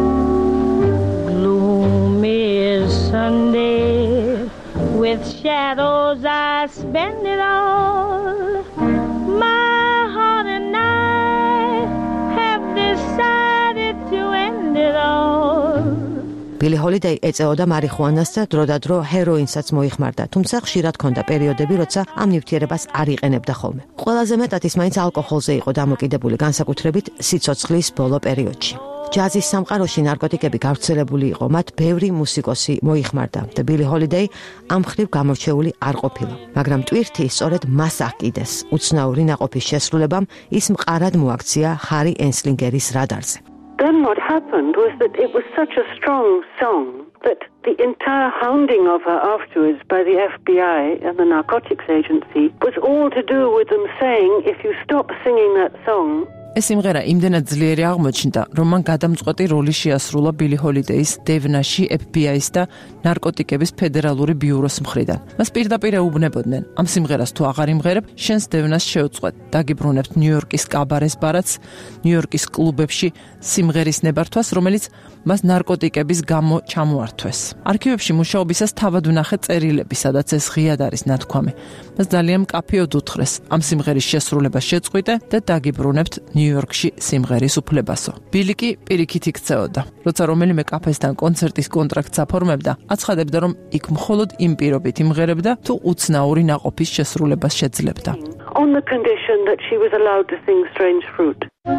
Gloomy Sunday with shadows I spend it all. My heart and I have decided to end it all. ბილი ჰოლიდეი ეწეოდა მარიხუანას და დროდადრო ჰეროინსაც მოიხმარდა, თუმცა ხშირად ჰქონდა პერიოდები, როცა ამ ნივთიერებას არ იყენებდა ხოლმე. ყველაზე მეტად ის მაინც ალკოჰოლზე იყო დამოკიდებული, განსაკუთრებით სიცოცხლის ბოლო პერიოდში. ჯაზის სამყაროში ნარკოტიკები გავრცელებული იყო, მათ ბევრი მუსიკოსი მოიხმარდა და ბილი ჰოლიდეი ამ მხრივ გამორჩეული არ ყოფილა. მაგრამ ტვირთი სწორედ მას აჰკიდეს. უცნაური ნაყოფის შესრულებამ ის მყარად მოაქცია ჰარი ენსლინგერის რადარზე. Then what happened was that it was such a strong song that the entire hounding of her afterwards by the FBI and the narcotics agency was all to do with them saying, if you stop singing that song, ეს სიმღერა იმდენად ძლიერი აღმოჩნდა, რომ მან გადამწყვეტი როლი შეასრულა ბილი ჰოლიდეის დევნაში FBI-ის და ნარკოტიკების ფედერალური ბიუროს მხრიდან. მას პირდაპირ ეუბნებოდნენ, ამ სიმღერას თუ აღარ იმღერებ, შენს დევნას შეუწყვეტ. დაგიბრუნებთ ნიუ-იორკის კაბარეს ბარათს, ნიუ-იორკის კლუბებში სიმღერის ნებართვას, რომელიც მას ნარკოტიკების გამო ჩამოართვეს. არქივებში მუშაობისას თავად ვნახე წერილები, სადაც ეს ღიად არის ნათქვამი. მას ძალიან მკაფიოდ უთხრეს, ამ სიმღერის შესრულება შეწყვიტე და დაგიბრუნებთ ნიუ-იორკში სიმღერის უფლებასო. ბილი კი პირიქით იქცეოდა. როცა რომელიმე კაფესთან კონცერტის კონტრაქტს აფორმებდა, აცხადებდა, რომ იქ მხოლოდ იმ პირობით იმღერებდა, თუ უცნაური ნაყოფის შესრულებას შეძლებდა. On the condition that she was allowed to sing Strange Fruit.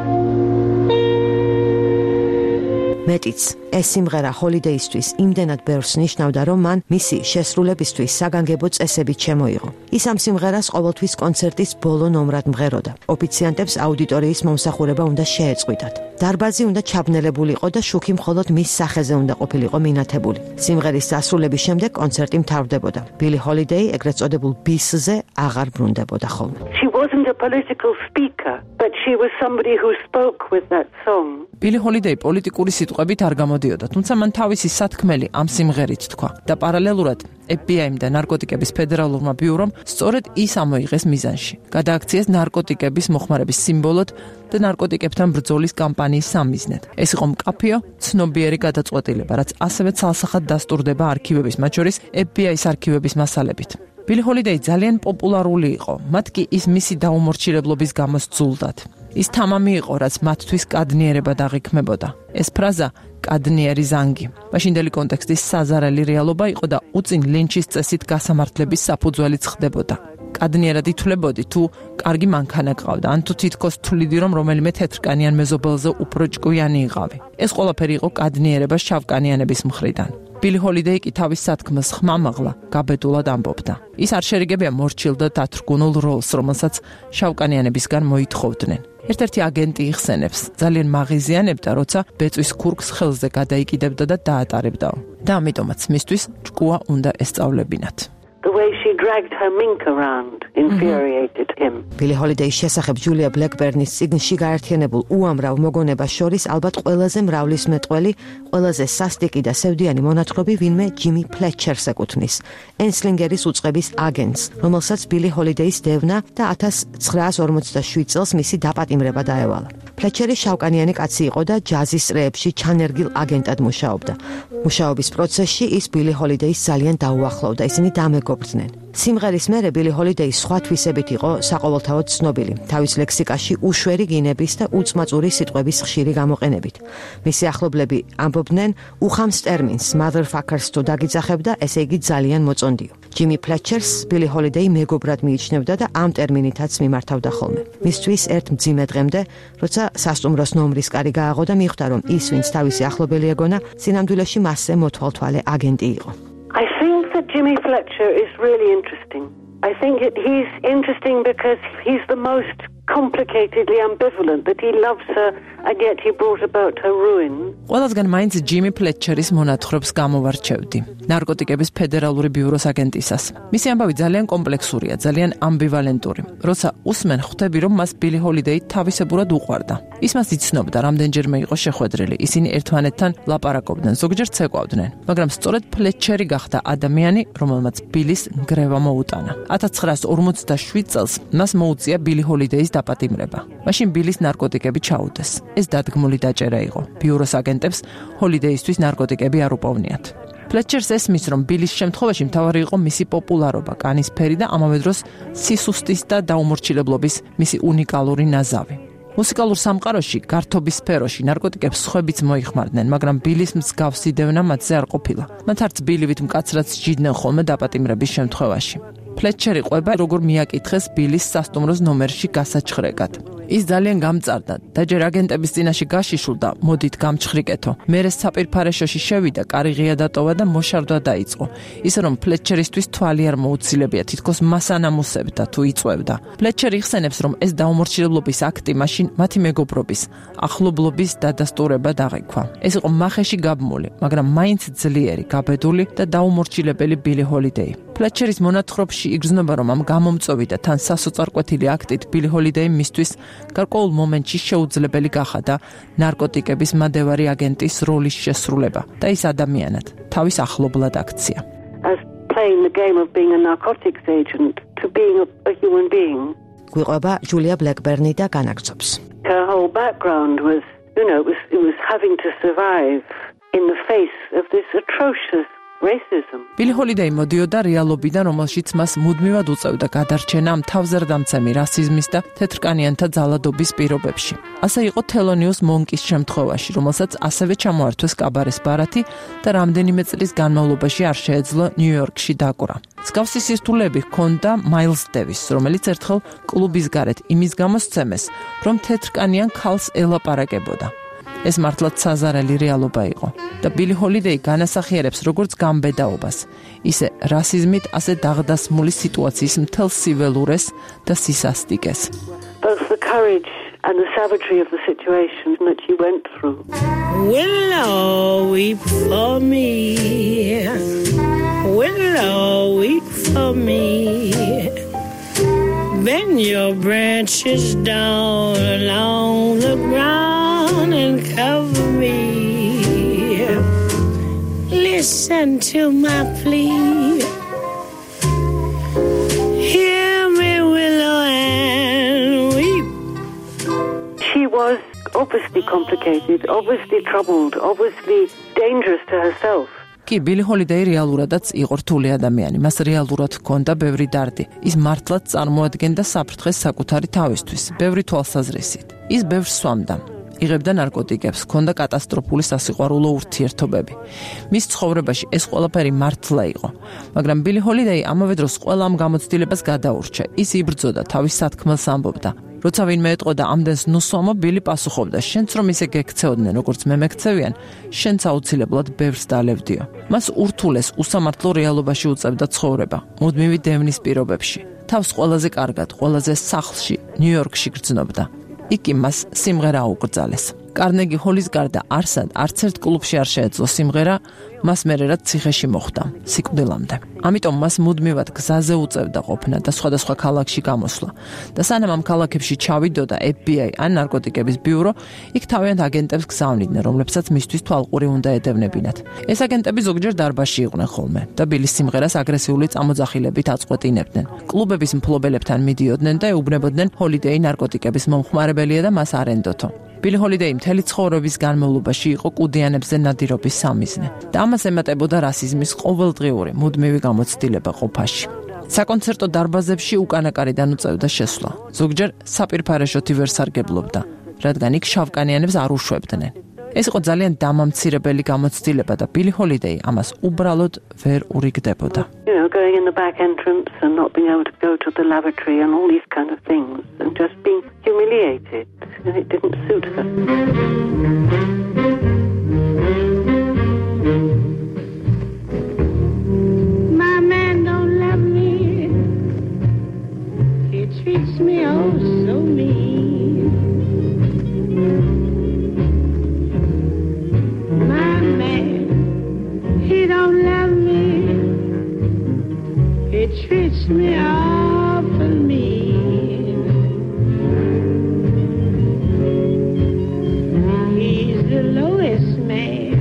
მეტიც, ეს სიმღერა ჰოლიდეისთვის იმდენად ბევრს ნიშნავდა, რომ მან მისი შესრულებისთვის საგანგებო წესებით შემოიღო. ის ამ სიმღერას ყოველთვის კონცერტის ბოლო ნომრად მღეროდა. ოფიციანტებს აუდიტორიის მომსახურება უნდა შეეწყვიტათ. დარბაზი უნდა ჩაბნელებულიყო და შუქი მხოლოდ მის სახეზე უნდა ყოფილიყო მინათებული. სიმღერის დასრულების შემდეგ კონცერტი მთავრდებოდა. ბილი ჰოლიდეი ეგრეთ წოდებულ ბისზე აღარ ბრუნდებოდა ხოლმე. She wasn't a political speaker, but she was somebody who spoke with that song. ბილი ჰოლიდეი პოლიტიკური სიტყვებით არ გამოდიოდა, თუმცა მან თავისი სათქმელი ამ სიმღერით თქვა და პარალელურად FBI-მ და ნარკოტიკების ფედერალურმა ბიურომ სწორედ ის ამოიღეს მიზანში. გადააქციეს ნარკოტიკების მოხმარების სიმბოლოდ და ნარკოტიკებთან ბრძოლის კამპანიის სამიზნედ. ეს იყო მკაფიო, ცნობიერი გადაწყვეტილება, რაც ასევე ცალსახად დასტურდება არქივების, მათ შორის FBI-ის არქივების მასალებით. ბილი ჰოლიდეი ძალიან პოპულარული იყო, მათ კი ის მისი დაუმორჩილებლობის გამო სძულდათ. ის თამამი იყო, რაც მათთვის კადნიერება დაღიქმებოდა. ეს ფრაზა კადნიერი ზანგი. მაშინდელი კონტექსტის საზარელი რეალობა იყო და უწინ ლინჩის წესით გასამართლების საფუძველიც ხდებოდა. კადნიერად ითვლებოდი თუ კარგი მანქანა გყავდა, ან თუ თითქოს თვლიდი რომ რომელიმე თეთრკანიან მეზობელზე უფრო ჭკვიანი იყავი. ეს ყველაფერი იყო კადნიერება შავკანიანების მხრიდან. ბილი ჰოლიდეი კი თავის სათქმელს ხმამაღლა, გაბედულად ამბობდა. ის არ შერიგებია მორჩილ და დათრგუნულ როლს, რომელსაც შავკანიანებისგან მოითხოვდნენ. ერთ-ერთი აგენტი იხსენებს, ძალიან მაღიზიანებდა, როცა ბეწვის ქურქს ხელზე გადაიკიდებდა და დაატარებდაო. და ამიტომაც მისთვის ჭკუა უნდა ესწავლებინათ. The way she dragged her mink around infuriated him. ბილი ჰოლიდეის შესახებ ჯულია ბლეკბერნის წიგნში გაერთიანებულ უამრავ მოგონებას შორის ალბათ ყველაზე მრავლისმეტყველი, ყველაზე სასტიკი და სევდიანი მონათხრობი ვინმე ჯიმი ფლეტჩერს ეკუთვნის, ენსლინგერის უწყების აგენტს, რომელსაც ბილი ჰოლიდეის დევნა და 1957 წელს მისი დაპატიმრება დაევალა. ფლეტჩერი შავკანიანი კაცი იყო და ჯაზის წრეებში ჩანერგილ აგენტად მუშაობდა. მუშაობის პროცესში ის ბილი ჰოლიდეის ძალიან დაუახლოვდა, ისინი დამეგობრდნენ. სიმღერის მერე ბილი ჰოლიდეი სხვა თვისებით იყო საყოველთაოდ ცნობილი, თავის ლექსიკაში უშვერი გინების და უწმაწური სიტყვების ხშირი გამოყენებით. მისი ახლობლები ამბობდნენ, უხამს ტერმინს motherfuckers თუ დაგიძახებდა, ესე იგი ძალიან მოწონდიო. ჯიმი ფლეტჩერს ბილი ჰოლიდეი მეგობრად მიიჩნევდა და ამ ტერმინითაც მიმართავდა ხოლმე. მისთვის ერთ მძიმე დღემდე, როცა სასტუმროს ნომრის კარი გააღო და მიხვდა, რომ ის, ვინც თავისი ახლობელი ეგონა, სინამდვილეში მასზე მოთვალთვალე აგენტი იყო. I think that Jimmy Fletcher is really interesting. I think he's interesting because he's the most complicatedly ambivalent, that he loves her and yet he brought about her ruin. ყველასგან მაინც ჯიმი ფლეტჩერის მონათხრობს გამოვარჩევდი. ნარკოტიკების ფედერალური ბიუროს აგენტისას. მისი ამბავი ძალიან კომპლექსურია, ძალიან ამბივალენტური. როცა უსმენ, ხვდები, რომ მას ბილი ჰოლიდეი თავისებურად უყვარდა. ის მას იცნობდა, რამდენჯერმე იყო შეხვედრილი. ისინი ერთმანეთთან ლაპარაკობდნენ, ზოგჯერ ცეკვავდნენ, მაგრამ სწორედ ფლეტჩერი გახდა ადამიანი, რომელმაც ბილის ნგრევა მოუტანა. 1957 წელს მას მოუწია ბილი ჰოლიდეის დაპატიმრება. მაშინ ბილის ნარკოტიკები ჩაუდეს. ეს დადგმული დაჭერა იყო. ბიუროს აგენტებს ჰოლიდეისთვის ნარკოტიკები არ უპოვნიათ. ფლეტჩერს ესმის, რომ ბილის შემთხვევაში მთავარი იყო მისი პოპულარობა, კანის ფერი და ამავე დროს სისუსტის და დაუმორჩილებლობის მისი უნიკალური ნაზავი. მუსიკალურ სამყაროში, გართობის სფეროში ნარკოტიკებს სხვებიც მოიხმარდნენ, მაგრამ ბილის მსგავსი დევნა მათზე არ ყოფილა. მათ არც ბილივით მკაცრად სჯიდნენ ხოლმე დაპატიმრების შემთხვევაში. ფლეტჩერი ყვება, როგორ მიაკითხეს ბილის სასტუმროს ნომერში გასაჩხრეკად. ის ძალიან გამწარდა და ჯერ აგენტების წინაშე გაშიშულდა, მოდით გამჩხრიკეთო. მერე საპირფარეშოში შევიდა, კარი ღია დატოვა და მოშარდვა დაიწყო. ისე რომ ფლეტჩერისთვის თვალი არ მოუცილებია, თითქოს მას ანამუსებდა თუ იწვევდა. ფლეტჩერი იხსენებს, რომ ეს დაუმორჩილებლობის აქტი მაშინ მათი მეგობრობის, ახლობლობის დადასტურება დაღიქვა. ეს იყო მახეში გაბმული, მაგრამ მაინც ძლიერი, გაბედული და დაუმორჩილებელი ბილი ჰოლიდეი. ფლეჩერის მონათხრობში იგრძნობა, რომ ამ გამომწვევი და თან სასოწარკვეთილი აქტით ბილი ჰოლიდეიმ მისთვის გარკვეულ მომენტში შეუძლებელი გახადა ნარკოტიკების მადევარი აგენტის როლის შესრულება და ის ადამიანად თავის ახლობლად აქცია. As playing the game of being a narcotics agent to being a human being. გვიყვება ჯულია ბლეკბერნი და განაგრძობს. Her whole background was, it was having to survive in the face of this atrocious racism. ბილი ჰოლიდეი მოდიოდა რეალობიდან, რომელშიც მას მუდმივად უწევდა გადარჩენა ამ თავზრდამცემი რასიზმის და თეთრკანიანთა ძალადობის პირობებში. ასე იყო თელონიუს მონკის შემთხვევაში, რომელსაც ასევე ჩამოართვეს კაბარეს ბარათი და რამდენიმე წლის განმავლობაში არ შეეძლო ნიუ-იორკში დაკვრა. მსგავსი სირთულეები ჰქონდა მაილს დევის, რომელიც ერთხელ კლუბის გარეთ იმის გამო სცემეს, რომ თეთრკანიან ქალს ელაპარაკებოდა. ეს მართლაც საზარელი რეალობა იყო და ბილი ჰოლიდეი განასახიერებს როგორც გამბედაობას, ისე რასიზმით ასე დაღდასმული სიტუაციის მთელ სიველურეს და სისასტიკეს. Both the courage and the savagery of the situation that she went through. Willow, weep for me. Willow, weep for me. Bend your branches down along the ground and cover me. Listen to my plea. Hear me, willow, and weep. She was obviously complicated, obviously troubled, obviously dangerous to herself. კი ბილი ჰოლიდეი რეალურადაც იყო რთული ადამიანი, მას რეალურად ჰქონდა ბევრი დარდი. ის მართლაც წარმოადგენდა საფრთხეს საკუთარი თავისთვის, ბევრი თვალსაზრისით. ის ბევრს სვამდა. იღებდა ნარკოტიკებს, ჰქონდა კატასტროფული სასიყვარულო ურთიერთობები. მის ცხოვრებაში ეს ყველაფერი მართლა იყო, მაგრამ ბილი ჰოლიდეი ამავე დროს ყველა ამ გამოცდილებას გადაურჩა. ის იბრძოდა, თავის სათქმელს ამბობდა. როცა ვინმე ეტყოდა ამდენს ნუსვამო, ბილი პასუხობდა, შენც რომ ისე გექცეოდნენ, როგორც მე მეკცევიან, შენც აუცილებლად ბევრს დალევდიო. მას ურთულეს უსამართლო რეალობაში უწევდა ცხოვრება, მუდმივი დევნის პირობებში. თავს ყველაზე კარგად, ყველაზე სახლში, ნიუ-იორკში გრძნობდა. იქ კი მას სიმღერა აუკრძალეს. კარნეგი ჰოლის გარდა არსად არც ერთ კლუბში არ შეეძლო სიმღერა, მას მერერად ციხეში მოხვდა, სიკვდილამდე. ამიტომ მას მუდმივად გზაზე უწევდა ყოფნა და სხვადასხვა ქალაქში გამოსვლა. და სანამ ამ ქალაქებში ჩავიდოდა FBI ან ნარკოტიკების ბიურო, იქ თავიანთ აგენტებს გზავნიდნენ, რომლებსაც მისთვის თვალყური უნდა ედევნებინათ. ეს აგენტები ზოგჯერ დარბაზში იყვნენ ხოლმე და ბილის სიმღერას აგრესიული წამოძახილებით აწყვეტინებდნენ. კლუბების მფლობელებთან მიდიოდნენ და ეუბნებოდნენ ჰოლიდეი ნარკოტიკების მომხმარებელია და მას არ ენდოთო. ბილი ჰოლიდეი მთელი ცხოვრების განმავლობაში იყო კუდიანებზე ნადირობის სამიზნე და ამას ემატებოდა რასიზმის ყოველდღიური მუდმივი გამოცდილება ყოფაში. საკონცერტო დარბაზებში უკანაკარიდან უწევდა შესვლა. ზოგჯერ საპირფარეშოთი ვერ სარგებლობდა, რადგან იქ შავკანიანებს არ უშვებდნენ. ეს იყო ძალიან დამამცირებელი გამოცდილება და ბილი ჰოლიდეი ამას უბრალოდ ვერ ურიგდებოდა. Going in the back entrance and not being able to go to the lavatory and all these kind of things and just being humiliated, and it didn't suit her. My man don't love me. He treats me oh so mean. My man, he don't love me. He treats me awful mean. He's the lowest man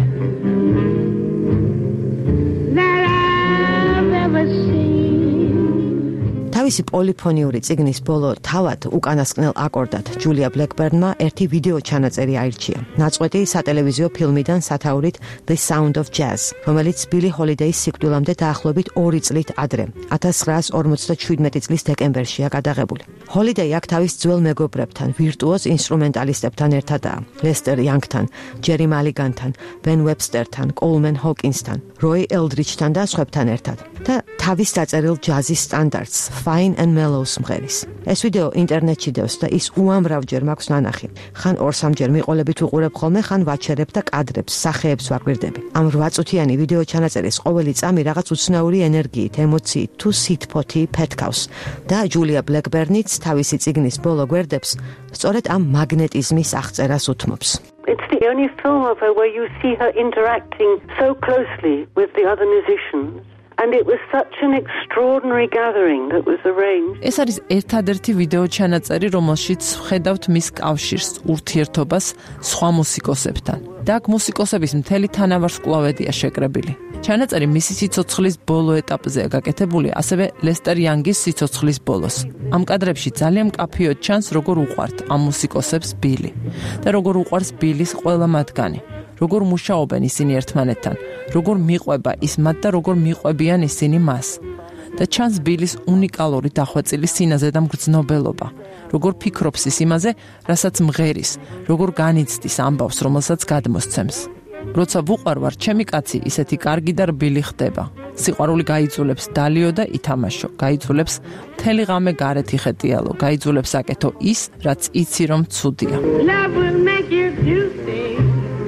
that I've ever seen. თავისი პოლიფონიური წიგნის ბოლო თავად უკანასკნელ აკორდად ჯულია ბლეკბერნმა ერთი ვიდეო ჩანაწერი აირჩია. ნაწყვეტი სატელევიზიო ფილმიდან სათაურით The Sound of Jazz, რომელიც ბილი ჰოლიდეის სიკვდილამდე დაახლოებით 2 წლით ადრე, 1957 წლის დეკემბერშია გადაღებული. ჰოლიდეი აქ თავის ძველ მეგობრებთან, ვირტუოზ ინსტრუმენტალისტებთან ერთადაა, ლესტერ იანგთან, ჯერი მალიგანთან, ბენ ვებსტერთან, კოლმენ ჰოკინსთან, როი ელდრიჩთან და სხვებთან ერთად და თავის დაწერილ ჯაზის სტანდარტს Fine and Mellow სიმღერის. ეს ვიდეო ინტერნეტში დევს და ის უამრავჯერ მაქვს ნანახი. ხან 2-3 მიყოლებით ვუყურებ ხოლმე, ხან ვაჩერებ და კადრებს, სახეებს ვაკვირდები. ამ 8 წუთიანი ვიდეო ჩანაწერის ყოველი წამი რაღაც უცნაური ენერგიით, ემოციით თუ სითფოთი ფეთქავს და ჯულია ბლეკბერნიც თავისი წიგნის ბოლო გვერდებს სწორედ ამ მაგნეტიზმის აღწერას უთმობს. It's the only film of her where you see her interacting so closely with the other musicians And it was such an extraordinary gathering that was arranged. ეს არის ერთადერთი ვიდეო ჩანაწერი, რომელშიც ვხედავთ მის კავშირს, ურთიერთობას სხვა მუსიკოსებთან. და აქ მუსიკოსების მთელი თანავარსკვლავედია შეკრებილი. ჩანაწერი მისი სიცოცხლის ბოლო ეტაპზეა გაკეთებული, ასევე ლესტერ იანგის სიცოცხლის ბოლოს. ამ კადრებში ძალიან მკაფიოდ ჩანს, როგორ უყვართ ამ მუსიკოსებს ბილი და როგორ უყვარს ბილის ყველა მათგანი. როგორ მუშაობენ ისინი ერთმანეთთან, როგორ მიყვება ის მათ და როგორ მიყვებიან ისინი მას. და ჩანს ბილის უნიკალური დახვეწილი სინაზე და მგრძნობელობა. როგორ ფიქრობს ის იმაზე, რასაც მღერის, როგორ განიცდის ამბავს, რომელსაც გადმოსცემს. როცა ვუყვარვარ, ჩემი კაცი ისეთი კარგი და რბილი ხდება. სიყვარული გაიძულებს დალიო და ითამაშო, გაიძულებს მთელი ღამე გარეთ იხეტიალო, გაიძულებს აკეთო ის, რაც იცი რომ ცუდია. Love will make you do things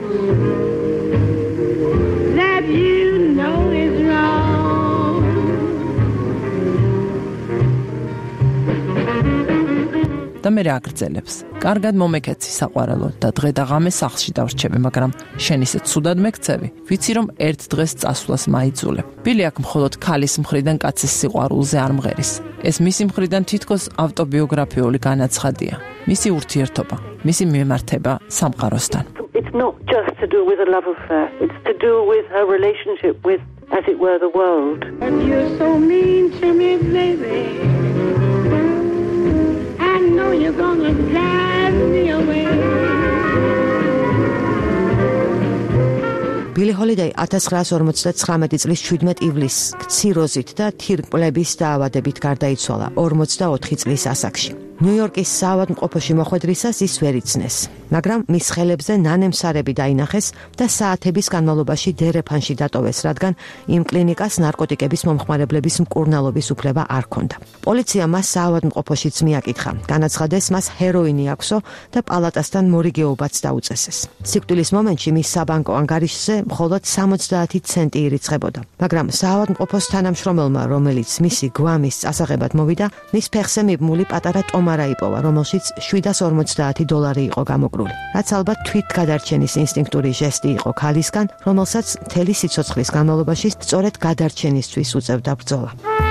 that you know is wrong. და მე აგრძელებს. კარგად მომეკეცი საყვარელო და დღე და ღამე სახლში დავრჩები, მაგრამ შენ ისე ცუდად მეკცევი, ვიცი რომ ერთ დღეს წასვლას მაიძულებ. ბილი აქ მხოლოდ ქალის მხრიდან კაცის სიყვარულზე არ მღერის. ეს მისი მხრიდან თითქოს ავტობიოგრაფიული განაცხადია. მისი ურთიერთობა, მისი მიმართება სამყაროსთან. It's not just to do with a love affair. It's to do with her relationship with, as it were, the world. But you're so mean to me, baby. I know you're gonna drive me away. ბილი ჰოლიდეი 1959 წლის 17 ივლისს ქციროზით და თირკმლების დაავადებით გარდაიცვალა 44 წლის ასაკში. ნიუ-იორკის საავადმყოფოში მოხვედრისას ის ვერ იცნეს, მაგრამ მის ხელებზე ნანემსარები დაინახეს და საათების განმავლობაში დერეფანში დატოვეს, რადგან იმ კლინიკას ნარკოტიკების მომხმარებლების მკურნალობის უფლება არ ჰქონდა. პოლიცია მას საავადმყოფოშიც მიაკითხა, განაცხადეს მას ჰეროინი აქვსო და პალატასთან მორიგეობაც დაუწესეს. სიკვდილის მომენტში მის საბანკო ანგარიშზე მხოლოდ 70 ცენტი ირიცხებოდა, მაგრამ საავადმყოფოს თანამშრომელმა, რომელიც მისი გვამის წასაღებად მოვიდა, მის ფეხზე მიბმული პატარა ტომარა იპოვა, რომელშიც $750 იყო გამოკრული. რაც ალბათ თვითგადარჩენის ინსტინქტური ჟესტი იყო ქალისგან, რომელსაც მთელი სიცოცხლის განმავლობაში სწორედ გადარჩენისთვის უწევდა ბრძოლა.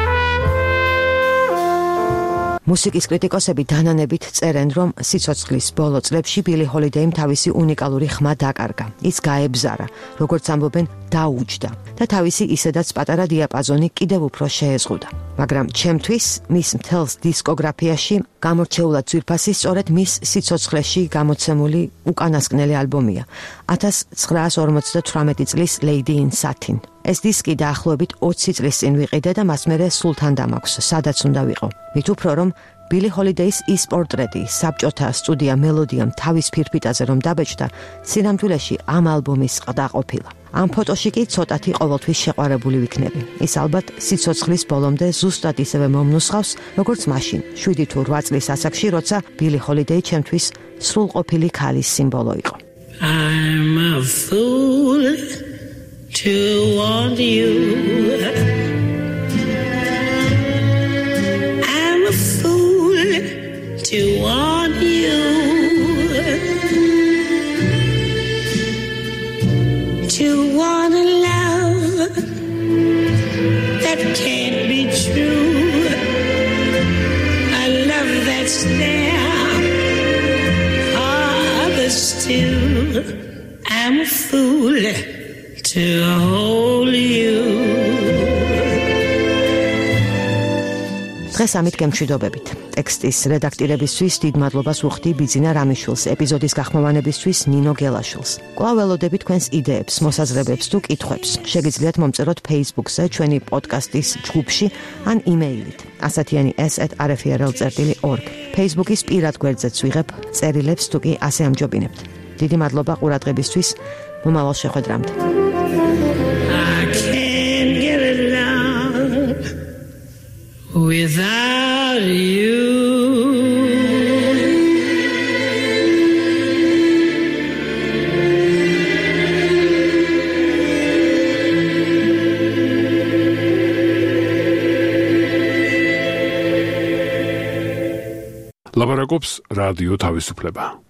მუსიკის კრიტიკოსები დანანებით წერენ, რომ სიცოცხლის ბოლო წლებში ბილი ჰოლიდეიმ თავისი უნიკალური ხმა დაკარგა. ის გაებზარა, როგორც ამბობენ, დაუჯდა და თავისი ისედაც პატარა დიაპაზონი კიდევ უფრო შეეზღუდა. მაგრამ ჩემთვის მის მთელს დისკოგრაფიაში გამორჩეულად ძვირფასი სწორედ მის სიცოცხლეში გამოცემული უკანასკნელი ალბომია 1958 წლის Lady in Satin. ეს დისკი დაახლოებით 20 წლის წინ ვიყიდე და მას მერე სულთან დამაქვს, სადაც უნდა ვიყო. მით უფრო რომ ბილი ჰოლიდეის ის პორტრეტი საბჭოთა სტუდია მელოდიამ თავის ფირფიტაზე რომ დაბეჭდა, სინამდვილეში ამ ალბომის ყდა ყოფილა. ამ ფოტოში კი ცოტათი ყოველთვის შეყვარებული ვიქნები. ის ალბათ სიცოცხლის ბოლომდე ზუსტად ისევე მომნუსხავს, როგორც მაშინ, 7 თუ 8 წლის ასაკში, როცა ბილი ჰოლიდეი ჩემთვის სრულყოფილი ქალის სიმბოლო იყო. I'm a fool to want you. I'm a fool to want you. To want a love that can't be true. A love that's there, but still I'm a fool to hold you. დღეს ამით გემშვიდობებით. ტექსტის რედაქტირებისთვის დიდ მადლობას ვუხდი ბიძინა რამიშვილს, ეპიზოდის გახმოვანებისთვის ნინო გელაშვილს. კვლავ ველოდები თქვენს იდეებს, მოსაზრებებს თუ კითხვებს. შეგიძლიათ მომწეროთ Facebook-ზე, ჩვენი პოდკასტის ჯგუფში ან იმეილით asatiyani@rfrl.org. Facebook-ის პირად გვერდზეც ვიღებ წერილებს თუ კი ასე ამჯობინებთ. დიდი მადლობა ყურადღებისთვის. მომავალ შეხვედრამდე. I can't get along without you. ლაპარაკობს რადიო თავისუფლება.